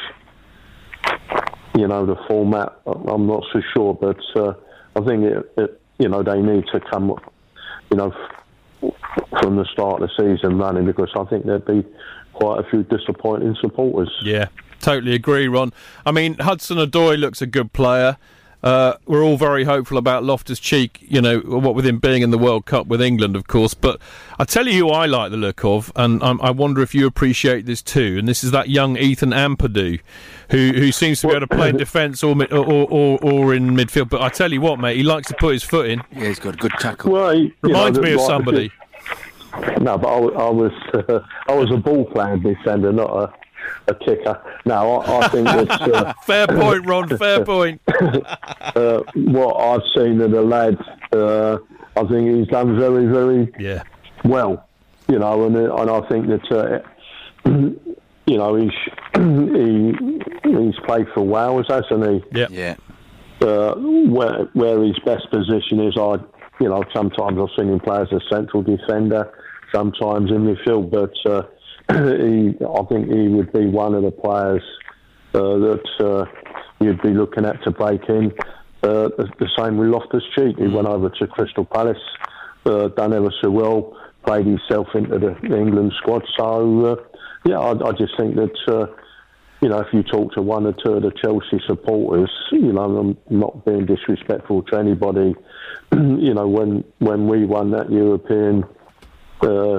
you know, the format, I'm not so sure. But uh, I think it, it, you know, they need to come, you know, f- from the start of the season running, because I think there'd be quite a few disappointing supporters. Yeah, totally agree, Ron. I mean, Hudson-Odoi looks a good player. Uh, we're all very hopeful about Loftus-Cheek, you know, what with him being in the World Cup with England, of course. But I tell you who I like the look of, and um, I wonder if you appreciate this too, and this is that young Ethan Ampadu, who who seems to be able to play in defence or, or, or, or in midfield. But I tell you what, mate, he likes to put his foot in. Yeah, he's got a good tackle. Well, he, Reminds know, me of like, somebody. No, but I, wa- I was uh, I was a ball playing defender, not a, a kicker. No, I, I think it's uh, fair point, Ron. Fair point. uh, what I've seen of the lad, uh, I think he's done very, very yeah. well. You know, and uh, and I think that uh, you know he's he he's played for Wales, hasn't he? Yeah. Yeah. Uh, where where his best position is, I you know sometimes I've seen him play as a central defender, sometimes in midfield, but. Uh, He, I think he would be one of the players uh, that uh, you'd be looking at to break in. Uh, the, the same with Loftus-Cheek. He went over to Crystal Palace, uh, done ever so well, played himself into the, the England squad. So, uh, yeah, I, I just think that, uh, you know, if you talk to one or two of the Chelsea supporters, you know, I'm not being disrespectful to anybody, you know, when, when we won that European uh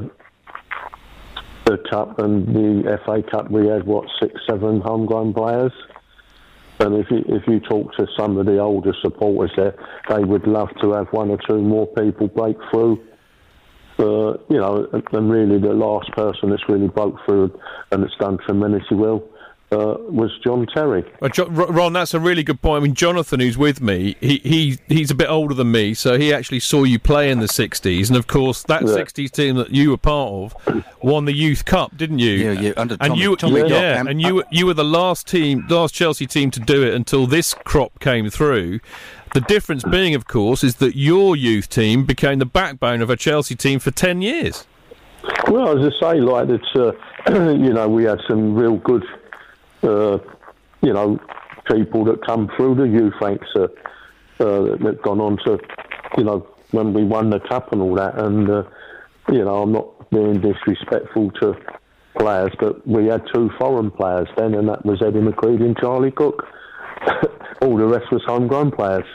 the Cup and the F A Cup, we had what six, seven homegrown players. And if you if you talk to some of the older supporters there, they would love to have one or two more people break through. Uh, you know, and, and really the last person that's really broke through and it's done tremendously well uh, was John Terry. Well, jo- Ron, that's a really good point. I mean, Jonathan, who's with me, he, he he's a bit older than me, so he actually saw you play in the sixties, and of course that Yeah. sixties team that you were part of won the Youth Cup, didn't you? Yeah, yeah, under and Tommy- you, Tommy yeah, Dock, um, and you were- you were the last team, last Chelsea team to do it until this crop came through. The difference being, of course, is that your youth team became the backbone of a Chelsea team for ten years. Well, as I say, like it's uh, you know, we had some real good, uh, you know, people that come through the youth ranks uh, uh, that gone on to, you know, when we won the cup and all that. And uh, you know, I'm not being disrespectful to players, but we had two foreign players then, and that was Eddie McCready and Charlie Cook. All the rest was homegrown players.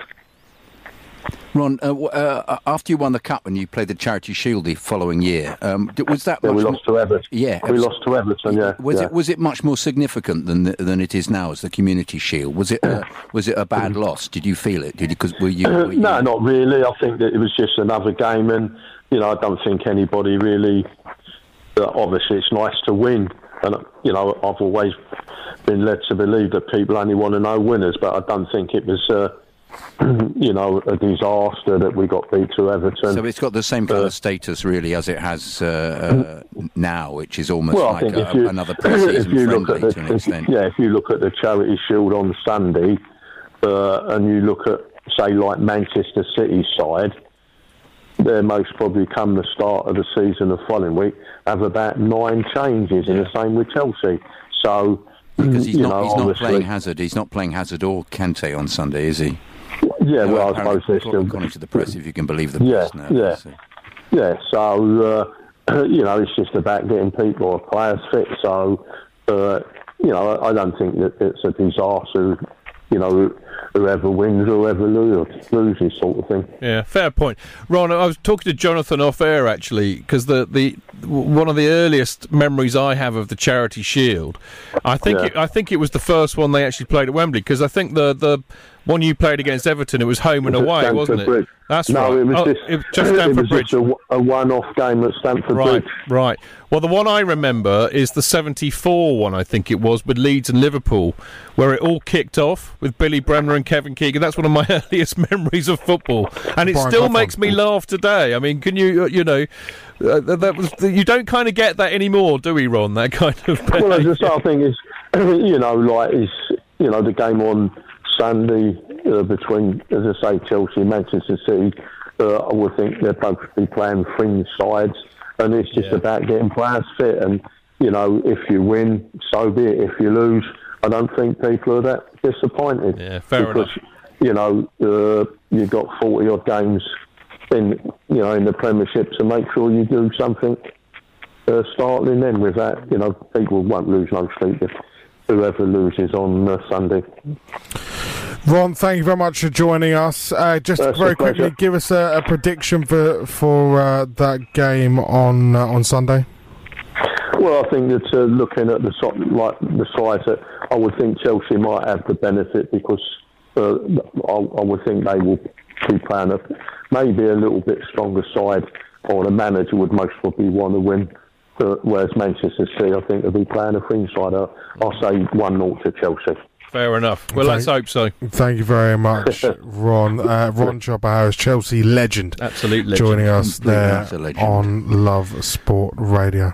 Ron, uh, w- uh, after you won the cup and you played the Charity Shield the following year, um, d- was that Yeah, much we more- lost to Everton. Yeah, we lost to Everton. Yeah, Was yeah. it was it much more significant than the, than it is now as the Community Shield? Was it uh, was it a bad loss? Did you feel it? Did you? Because were you? Were you No, not really. I think that it was just another game, and you know, I don't think anybody really. Uh, obviously, it's nice to win, and uh, you know, I've always been led to believe that people only want to know winners, but I don't think it was, uh, you know, a disaster that we got beat to Everton. So it's got the same kind Uh, of status, really, as it has uh, uh, now, which is almost well, I like think a, if you, another if pre-season you look friendly at to an the, extent. yeah, if you look at the Charity Shield on Sunday, uh, and you look at, say, like Manchester City's side, they're most probably come the start of the season the following week have about nine changes, and the same with Chelsea. So, Because he's you not know, he's not obviously- playing Hazard. He's not playing Hazard or Kante on Sunday, is he? Yeah, No, well, I apparently, suppose they're still according to the press, if you can believe the Yeah, press now. yeah, so- yeah. So uh, you know, it's just about getting people or players fit. So uh, you know, I, I don't think that it's a disaster you know, whoever wins or whoever loses, loses sort of thing. Yeah, fair point. Ron, I was talking to Jonathan off air actually, because the, the one of the earliest memories I have of the Charity Shield, I think Yeah. it, I think it was the first one they actually played at Wembley, because I think the the one you played against Everton, it was home and Was it away, Stamford wasn't it? Bridge? That's no, right. it was Oh, just, it was just it Stamford was Bridge. just a, a one-off game at Stamford Right, Bridge. right. Well, the one I remember is the seventy-four one, I think it was, with Leeds and Liverpool, where it all kicked off with Billy Bremner and Kevin Keegan. That's one of my earliest memories of football, and it Brian still Clough makes me laugh today. I mean, can you, uh, you know, uh, that was you don't kind of get that anymore, do we, Ron? That kind of Well, as I say, I think it's, you know, like, it's, you know, the game on Sunday uh, between, as I say, Chelsea and Manchester City, uh, I would think they'd both be playing fringe sides, and it's just Yeah. about getting players fit. And, you know, if you win, so be it. If you lose, I don't think people are that disappointed. Yeah, fair because, enough. you know, uh, you've got forty odd games in, you know, in the Premiership, to make sure you do something uh, starting then with that. You know, people won't lose no sleep if whoever loses on uh, Sunday. Ron, thank you very much for joining us. Uh, just That's very a pleasure. quickly, give us a, a prediction for for uh, that game on uh, on Sunday. Well, I think that uh, looking at the so- like the size, that I would think Chelsea might have the benefit, because uh, I, I would think they will be playing a maybe a little bit stronger side, or the manager would most probably want to win. Uh, whereas Manchester City, I think, will be playing a fringe side. Uh, I'll say one nil to Chelsea. Fair enough. Well, Thank- let's hope so. Thank you very much, Ron. Uh, Ron Chopper Harris, Chelsea legend, Absolute legend. joining us Completely there utter legend. on Love Sport Radio.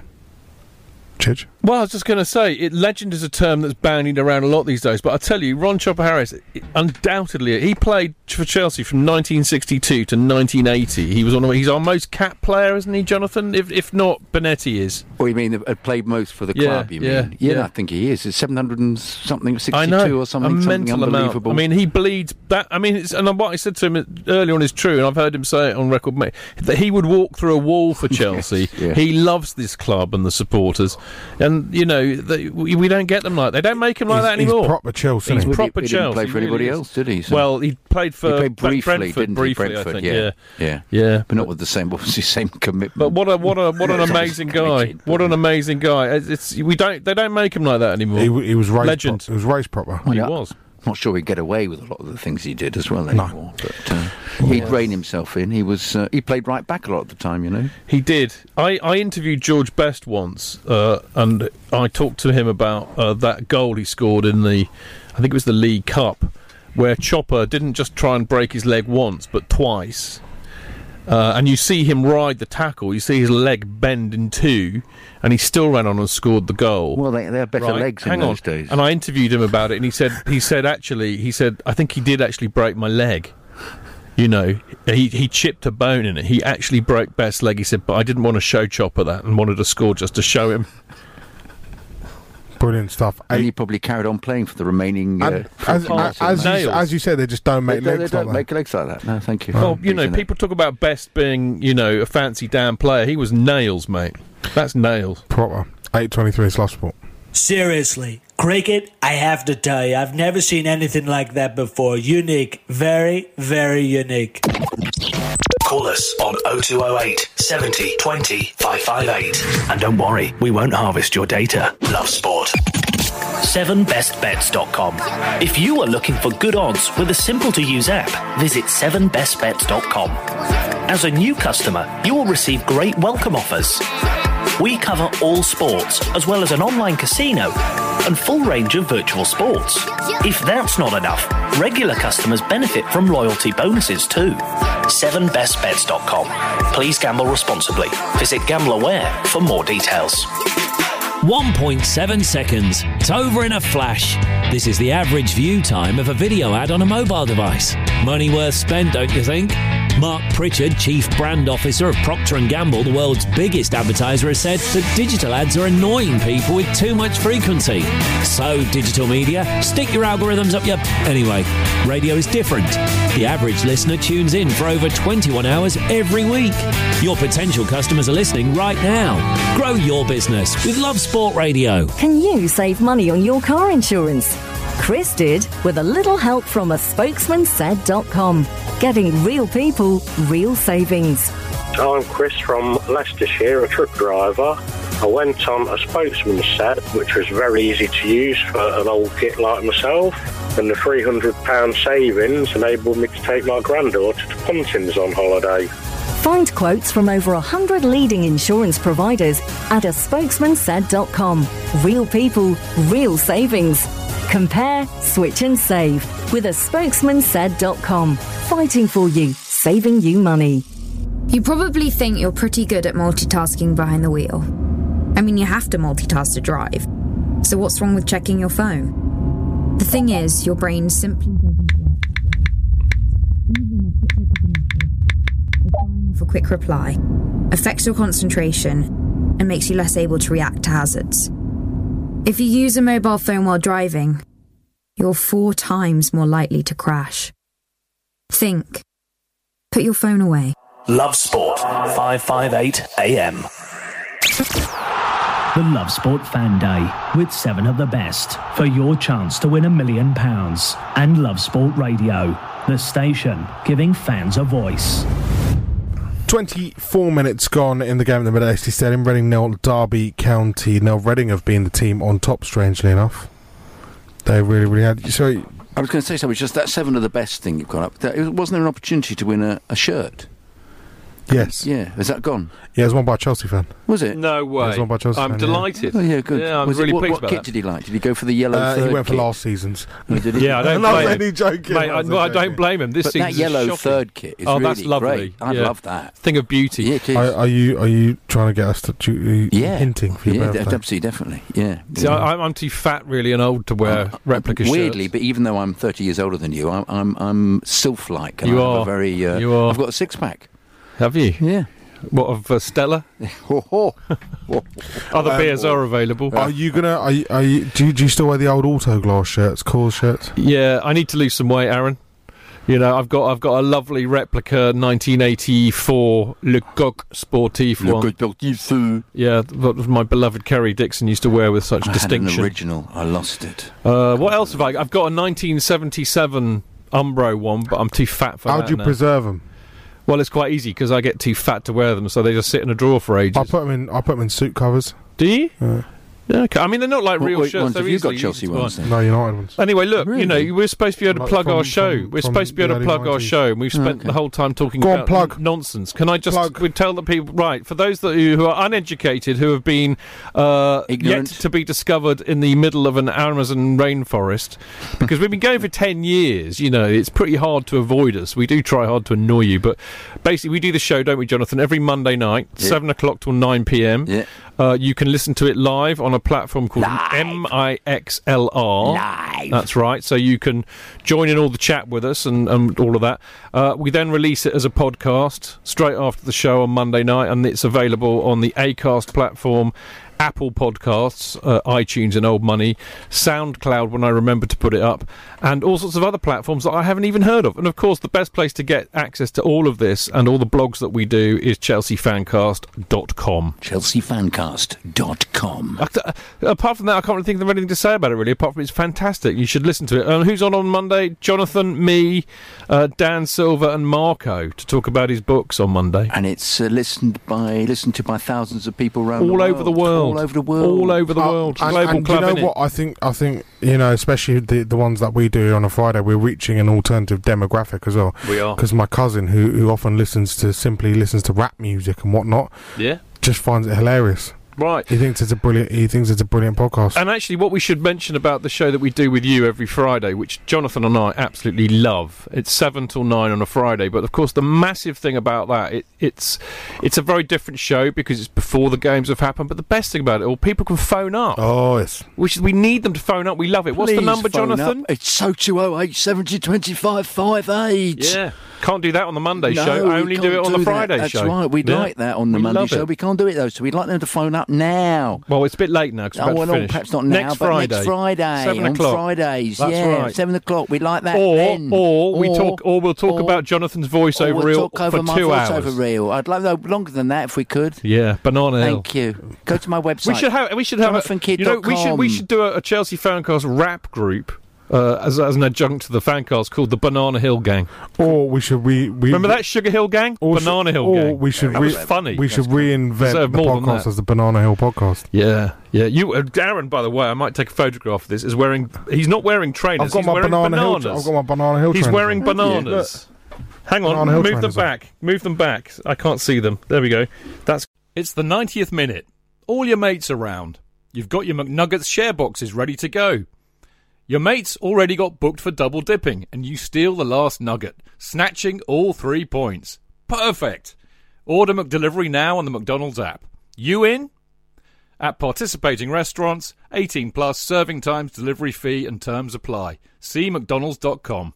Chidge? Well, I was just going to say, it, legend is a term that's bandied around a lot these days, but I tell you, Ron Chopper Harris, it- undoubtedly, he played for Chelsea from nineteen sixty-two to nineteen eighty. He was on. He's our most capped player, isn't he, Jonathan? If if not, Benetti is. What you mean? Uh, played most for the Yeah, club? You yeah, mean? Yeah, yeah. I think he is. It's seven hundred and something, sixty-two I know, or something. a something mental amount. unbelievable. I mean, he bleeds. That I mean, it's, and what I said to him earlier on is true, and I've heard him say it on record. Mate, that he would walk through a wall for Chelsea. yes. He loves this club and the supporters, and you know, they, we, we don't get them like they don't make him like He's, that he's anymore. proper Chelsea. He's isn't he? proper he didn't Chelsea. play for he anybody really is. else, did he? So- Well, he played for he played briefly, Brentford, didn't briefly, he? Brentford, I think. yeah. Yeah, yeah, yeah. but not with the same, obviously, same commitment. But what a what a what an It's amazing guy! committed, What an amazing guy! It's, it's we don't they don't make him like that anymore. He, w- he was raised. Legend. Pro- he was raised proper. He Yeah. was. Not sure he'd get away with a lot of the things he did as well anymore. But uh, he'd rein himself in. He was uh, he played right back a lot of the time, you know. He did. I, I interviewed George Best once, uh, and I talked to him about uh, that goal he scored in the, I think it was the League Cup, where Chopper didn't just try and break his leg once, but twice. Uh, and you see him ride the tackle. You see his leg bend in two, and he still ran on and scored the goal. Well, they they have better Right, legs in hang those on. days. And I interviewed him about it, and he said, he said actually, he said, I think he did actually break my leg. You know, he he chipped a bone in it. He actually broke Best's leg. He said, but I didn't want to show Chopper that, and wanted to score just to show him. Brilliant stuff. And Eight- he probably carried on playing for the remaining. Uh, and as, four as, parts of as, you, Nails. as you said, they just don't they, make they, legs they don't like make that. legs like that. No, thank you. Well, you know, Isn't it? people talk about Best being, you know, a fancy damn player. He was nails, mate. That's nails. Proper. eight twenty-three Love Sport. Seriously, cricket, I have to tell you, I've never seen anything like that before. Unique. Very, very unique. Call us on oh two oh eight, seventy, twenty, five five eight. And don't worry, we won't harvest your data. Love Sport. seven best bets dot com. If you are looking for good odds with a simple to use app, visit seven best bets dot com. As a new customer, you will receive great welcome offers. We cover all sports, as well as an online casino and full range of virtual sports. If that's not enough, regular customers benefit from loyalty bonuses too. seven best bets dot com. Please gamble responsibly. Visit GambleAware for more details. one point seven seconds. It's over in a flash. This is the average view time of a video ad on a mobile device. Money worth spent, don't you think? Mark Pritchard, Chief Brand Officer of Procter and Gamble, the world's biggest advertiser, has said that digital ads are annoying people with too much frequency. So, digital media, stick your algorithms up your... Anyway, radio is different. The average listener tunes in for over twenty-one hours every week. Your potential customers are listening right now. Grow your business with Love Sport Radio. Can you save money on your car insurance? Chris did with a little help from a spokesman said dot com. Giving real people real savings. I'm Chris from Leicestershire, a truck driver. I went on a spokesman set, which was very easy to use for an old git like myself, and the three hundred pounds savings enabled me to take my granddaughter to Pontins on holiday. Find quotes from over one hundred leading insurance providers at a spokesman said dot com. Real people, real savings. Compare, switch and save with a spokesman said dot com. Fighting for you, saving you money. You probably think you're pretty good at multitasking behind the wheel. I mean, you have to multitask to drive. So what's wrong with checking your phone? The thing is, your brain simply doesn't work. Even a quick look at a message, for quick reply, affects your concentration and makes you less able to react to hazards. If you use a mobile phone while driving, you're four times more likely to crash. Think. Put your phone away. Love Sport, five fifty-eight A M. The Love Sport Fan Day with seven of the best for your chance to win a million pounds. And Love Sport Radio, the station giving fans a voice. twenty-four minutes gone in the game at the Mid-East Stadium. Reading nil, Derby County nil. Reading have been the team on top, strangely enough. They really, really had... Sorry. I was going to say something, just that seven of the best thing you've got up. That, wasn't there an opportunity to win a, a shirt? Yes. Yeah. Has that gone? Yeah, it was won by a Chelsea fan. Was it? No way. It was won by a Chelsea I'm fan, delighted. Oh, yeah, good. Yeah, I'm Was really it, what, pleased what about kit that. did he like? Did he go for the yellow Uh, third he went for kit? last season's. Oh, did he? Yeah, I don't I'm not blame only him. joking. Mate, I I, was well, I joking. don't blame him. This But thing that is yellow shocking. third kit is oh, really that's lovely. great. I Yeah. love that. Thing of beauty. Yeah, it is. Are, are you are you trying to get us to do, are you Yeah. hinting for your Yeah, birthday? de- absolutely, definitely. Yeah. See, yeah. I, I'm too fat, really, and old to wear Uh, replica Weirdly, shirts. but even though I'm thirty years older than you, I'm I'm, I'm sylph-like. And You I have are. A very, uh, You are. I've got a six-pack. Have you? Yeah. What, of uh, Stella? Other Um, beers are available. Are you gonna? Are you? Are you do, you do you still wear the old Autoglass shirts, Coors shirts? Yeah, I need to lose some weight, Aaron. You know, I've got I've got a lovely replica nineteen eighty-four Le Coq Sportif Le one. Coq Sportif. Yeah, that my beloved Kerry Dixon used to wear with such I distinction. had an original. I lost it. Uh, what else have I? I've got a nineteen seventy-seven Umbro one, but I'm too fat for How that do you now. preserve them? Well, it's quite easy because I get too fat to wear them, so they just sit in a drawer for ages. I put them in. I put them in suit covers. Do you? Yeah. Yeah, okay. I mean, they're not like What- real what shirts. ones They're have you got, easily Chelsea easy to ones buy. then? No, United ones. Anyway, look, you know, Really? we're supposed to be able to Like plug from- our show. from- we're from supposed to be able the to plug early our nineties. show, and we've spent Okay. the whole time talking Go on, about plug. n- nonsense. Can I just Plug. we tell the people, right, for those that, who are uneducated, who have been uh, yet Ignorant. to be discovered in the middle of an Amazon rainforest, because we've been going for ten years, you know, it's pretty hard to avoid us. We do try hard to annoy you, but basically we do the show, don't we, Jonathan, every Monday night, Yeah. seven o'clock till nine p.m. Yeah. Uh, you can listen to it live on a platform called M I X L R. Live. That's right. So you can join in all the chat with us and, and all of that. Uh, we then release it as a podcast straight after the show on Monday night, and it's available on the Acast platform, Apple Podcasts, uh, iTunes and Old Money, SoundCloud when I remember to put it up, and all sorts of other platforms that I haven't even heard of. And of course, the best place to get access to all of this and all the blogs that we do is chelsea fancast dot com. chelsea fancast dot com. Uh, apart from that, I can't really think of anything to say about it, really, apart from it's fantastic. You should listen to it. And who's on on Monday? Jonathan, me, uh, Dan Silver and Marco to talk about his books on Monday. And it's uh, listened by listened to by thousands of people around All the over the world. All over the world. All over the Uh, world. and, Global and club, you know innit? what? I think. I think you know, especially the the ones that we do on a Friday, we're reaching an alternative demographic as well. We are. Because my cousin, who who often listens to simply listens to rap music and whatnot, Yeah. just finds it hilarious. Right. He thinks it's a brilliant. He thinks it's a brilliant podcast. And actually, what we should mention about the show that we do with you every Friday, which Jonathan and I absolutely love, it's seven till nine on a Friday. But of course, the massive thing about that, it, it's it's a very different show because it's before the games have happened. But the best thing about it all, people can phone up. Oh, yes. Which is, we need them to phone up. We love it. What's the Please number, phone Jonathan? up. It's so two oh eight seventy twenty-five fifty-eight. Yeah. Can't do that on the Monday No, show. we Only do can't it on the that. Friday That's show. That's right. We'd Yeah. like that on the We Monday love show. it. We can't do it though, so we'd like them to phone up now. Well, it's a bit late now because Oh, we're about well, to no, finish. perhaps not now, next but Friday. next Friday Seven on o'clock. Fridays. That's yeah, right. seven o'clock. We'd like that Or, then. or we talk, or we'll talk or- about Jonathan's or voiceover we'll reel talk over for my two voiceover hours. reel. I'd like no longer than that if we could. Yeah, banana hill. Thank you. Go to my website. We should have. We should have. A, jonathan kidd you know, dot we should. We com. should do a, a Chelsea Fancast rap group uh, as, as an adjunct to the fancast called the Banana Hill Gang. Or we should we, we remember that Sugar Hill Gang, or Banana should, Hill or Gang. we should that re- was funny. We should reinvent Deserve the more than podcast that. as the Banana Hill podcast. Yeah, yeah. You, uh, Darren, by the way, I might take a photograph of this. Is wearing. He's not wearing trainers. I've got he's my wearing banana bananas. hill. I've got my banana hill. He's trainers wearing on. bananas. Hang on, Banana Hill move them trainers on. back. Move them back. I can't see them. There we go. That's. It's the ninetieth minute. All your mates around. You've got your McNuggets share boxes ready to go. Your mates already got booked for double dipping, and you steal the last nugget, snatching all three points. Perfect. Order McDelivery now on the McDonald's app. You in? At participating restaurants, eighteen plus, serving times, delivery fee and terms apply. See mcdonalds dot com.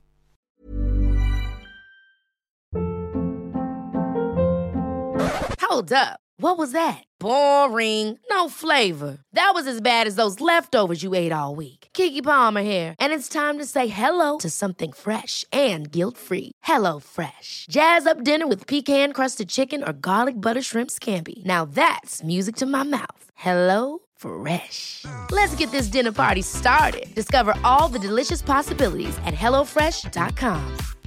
Hold up. What was that? Boring. No flavor. That was as bad as those leftovers you ate all week. Keke Palmer here, and it's time to say hello to something fresh and guilt-free. Hello Fresh. Jazz up dinner with pecan-crusted chicken or garlic butter shrimp scampi. Now that's music to my mouth. Hello Fresh. Let's get this dinner party started. Discover all the delicious possibilities at hello fresh dot com.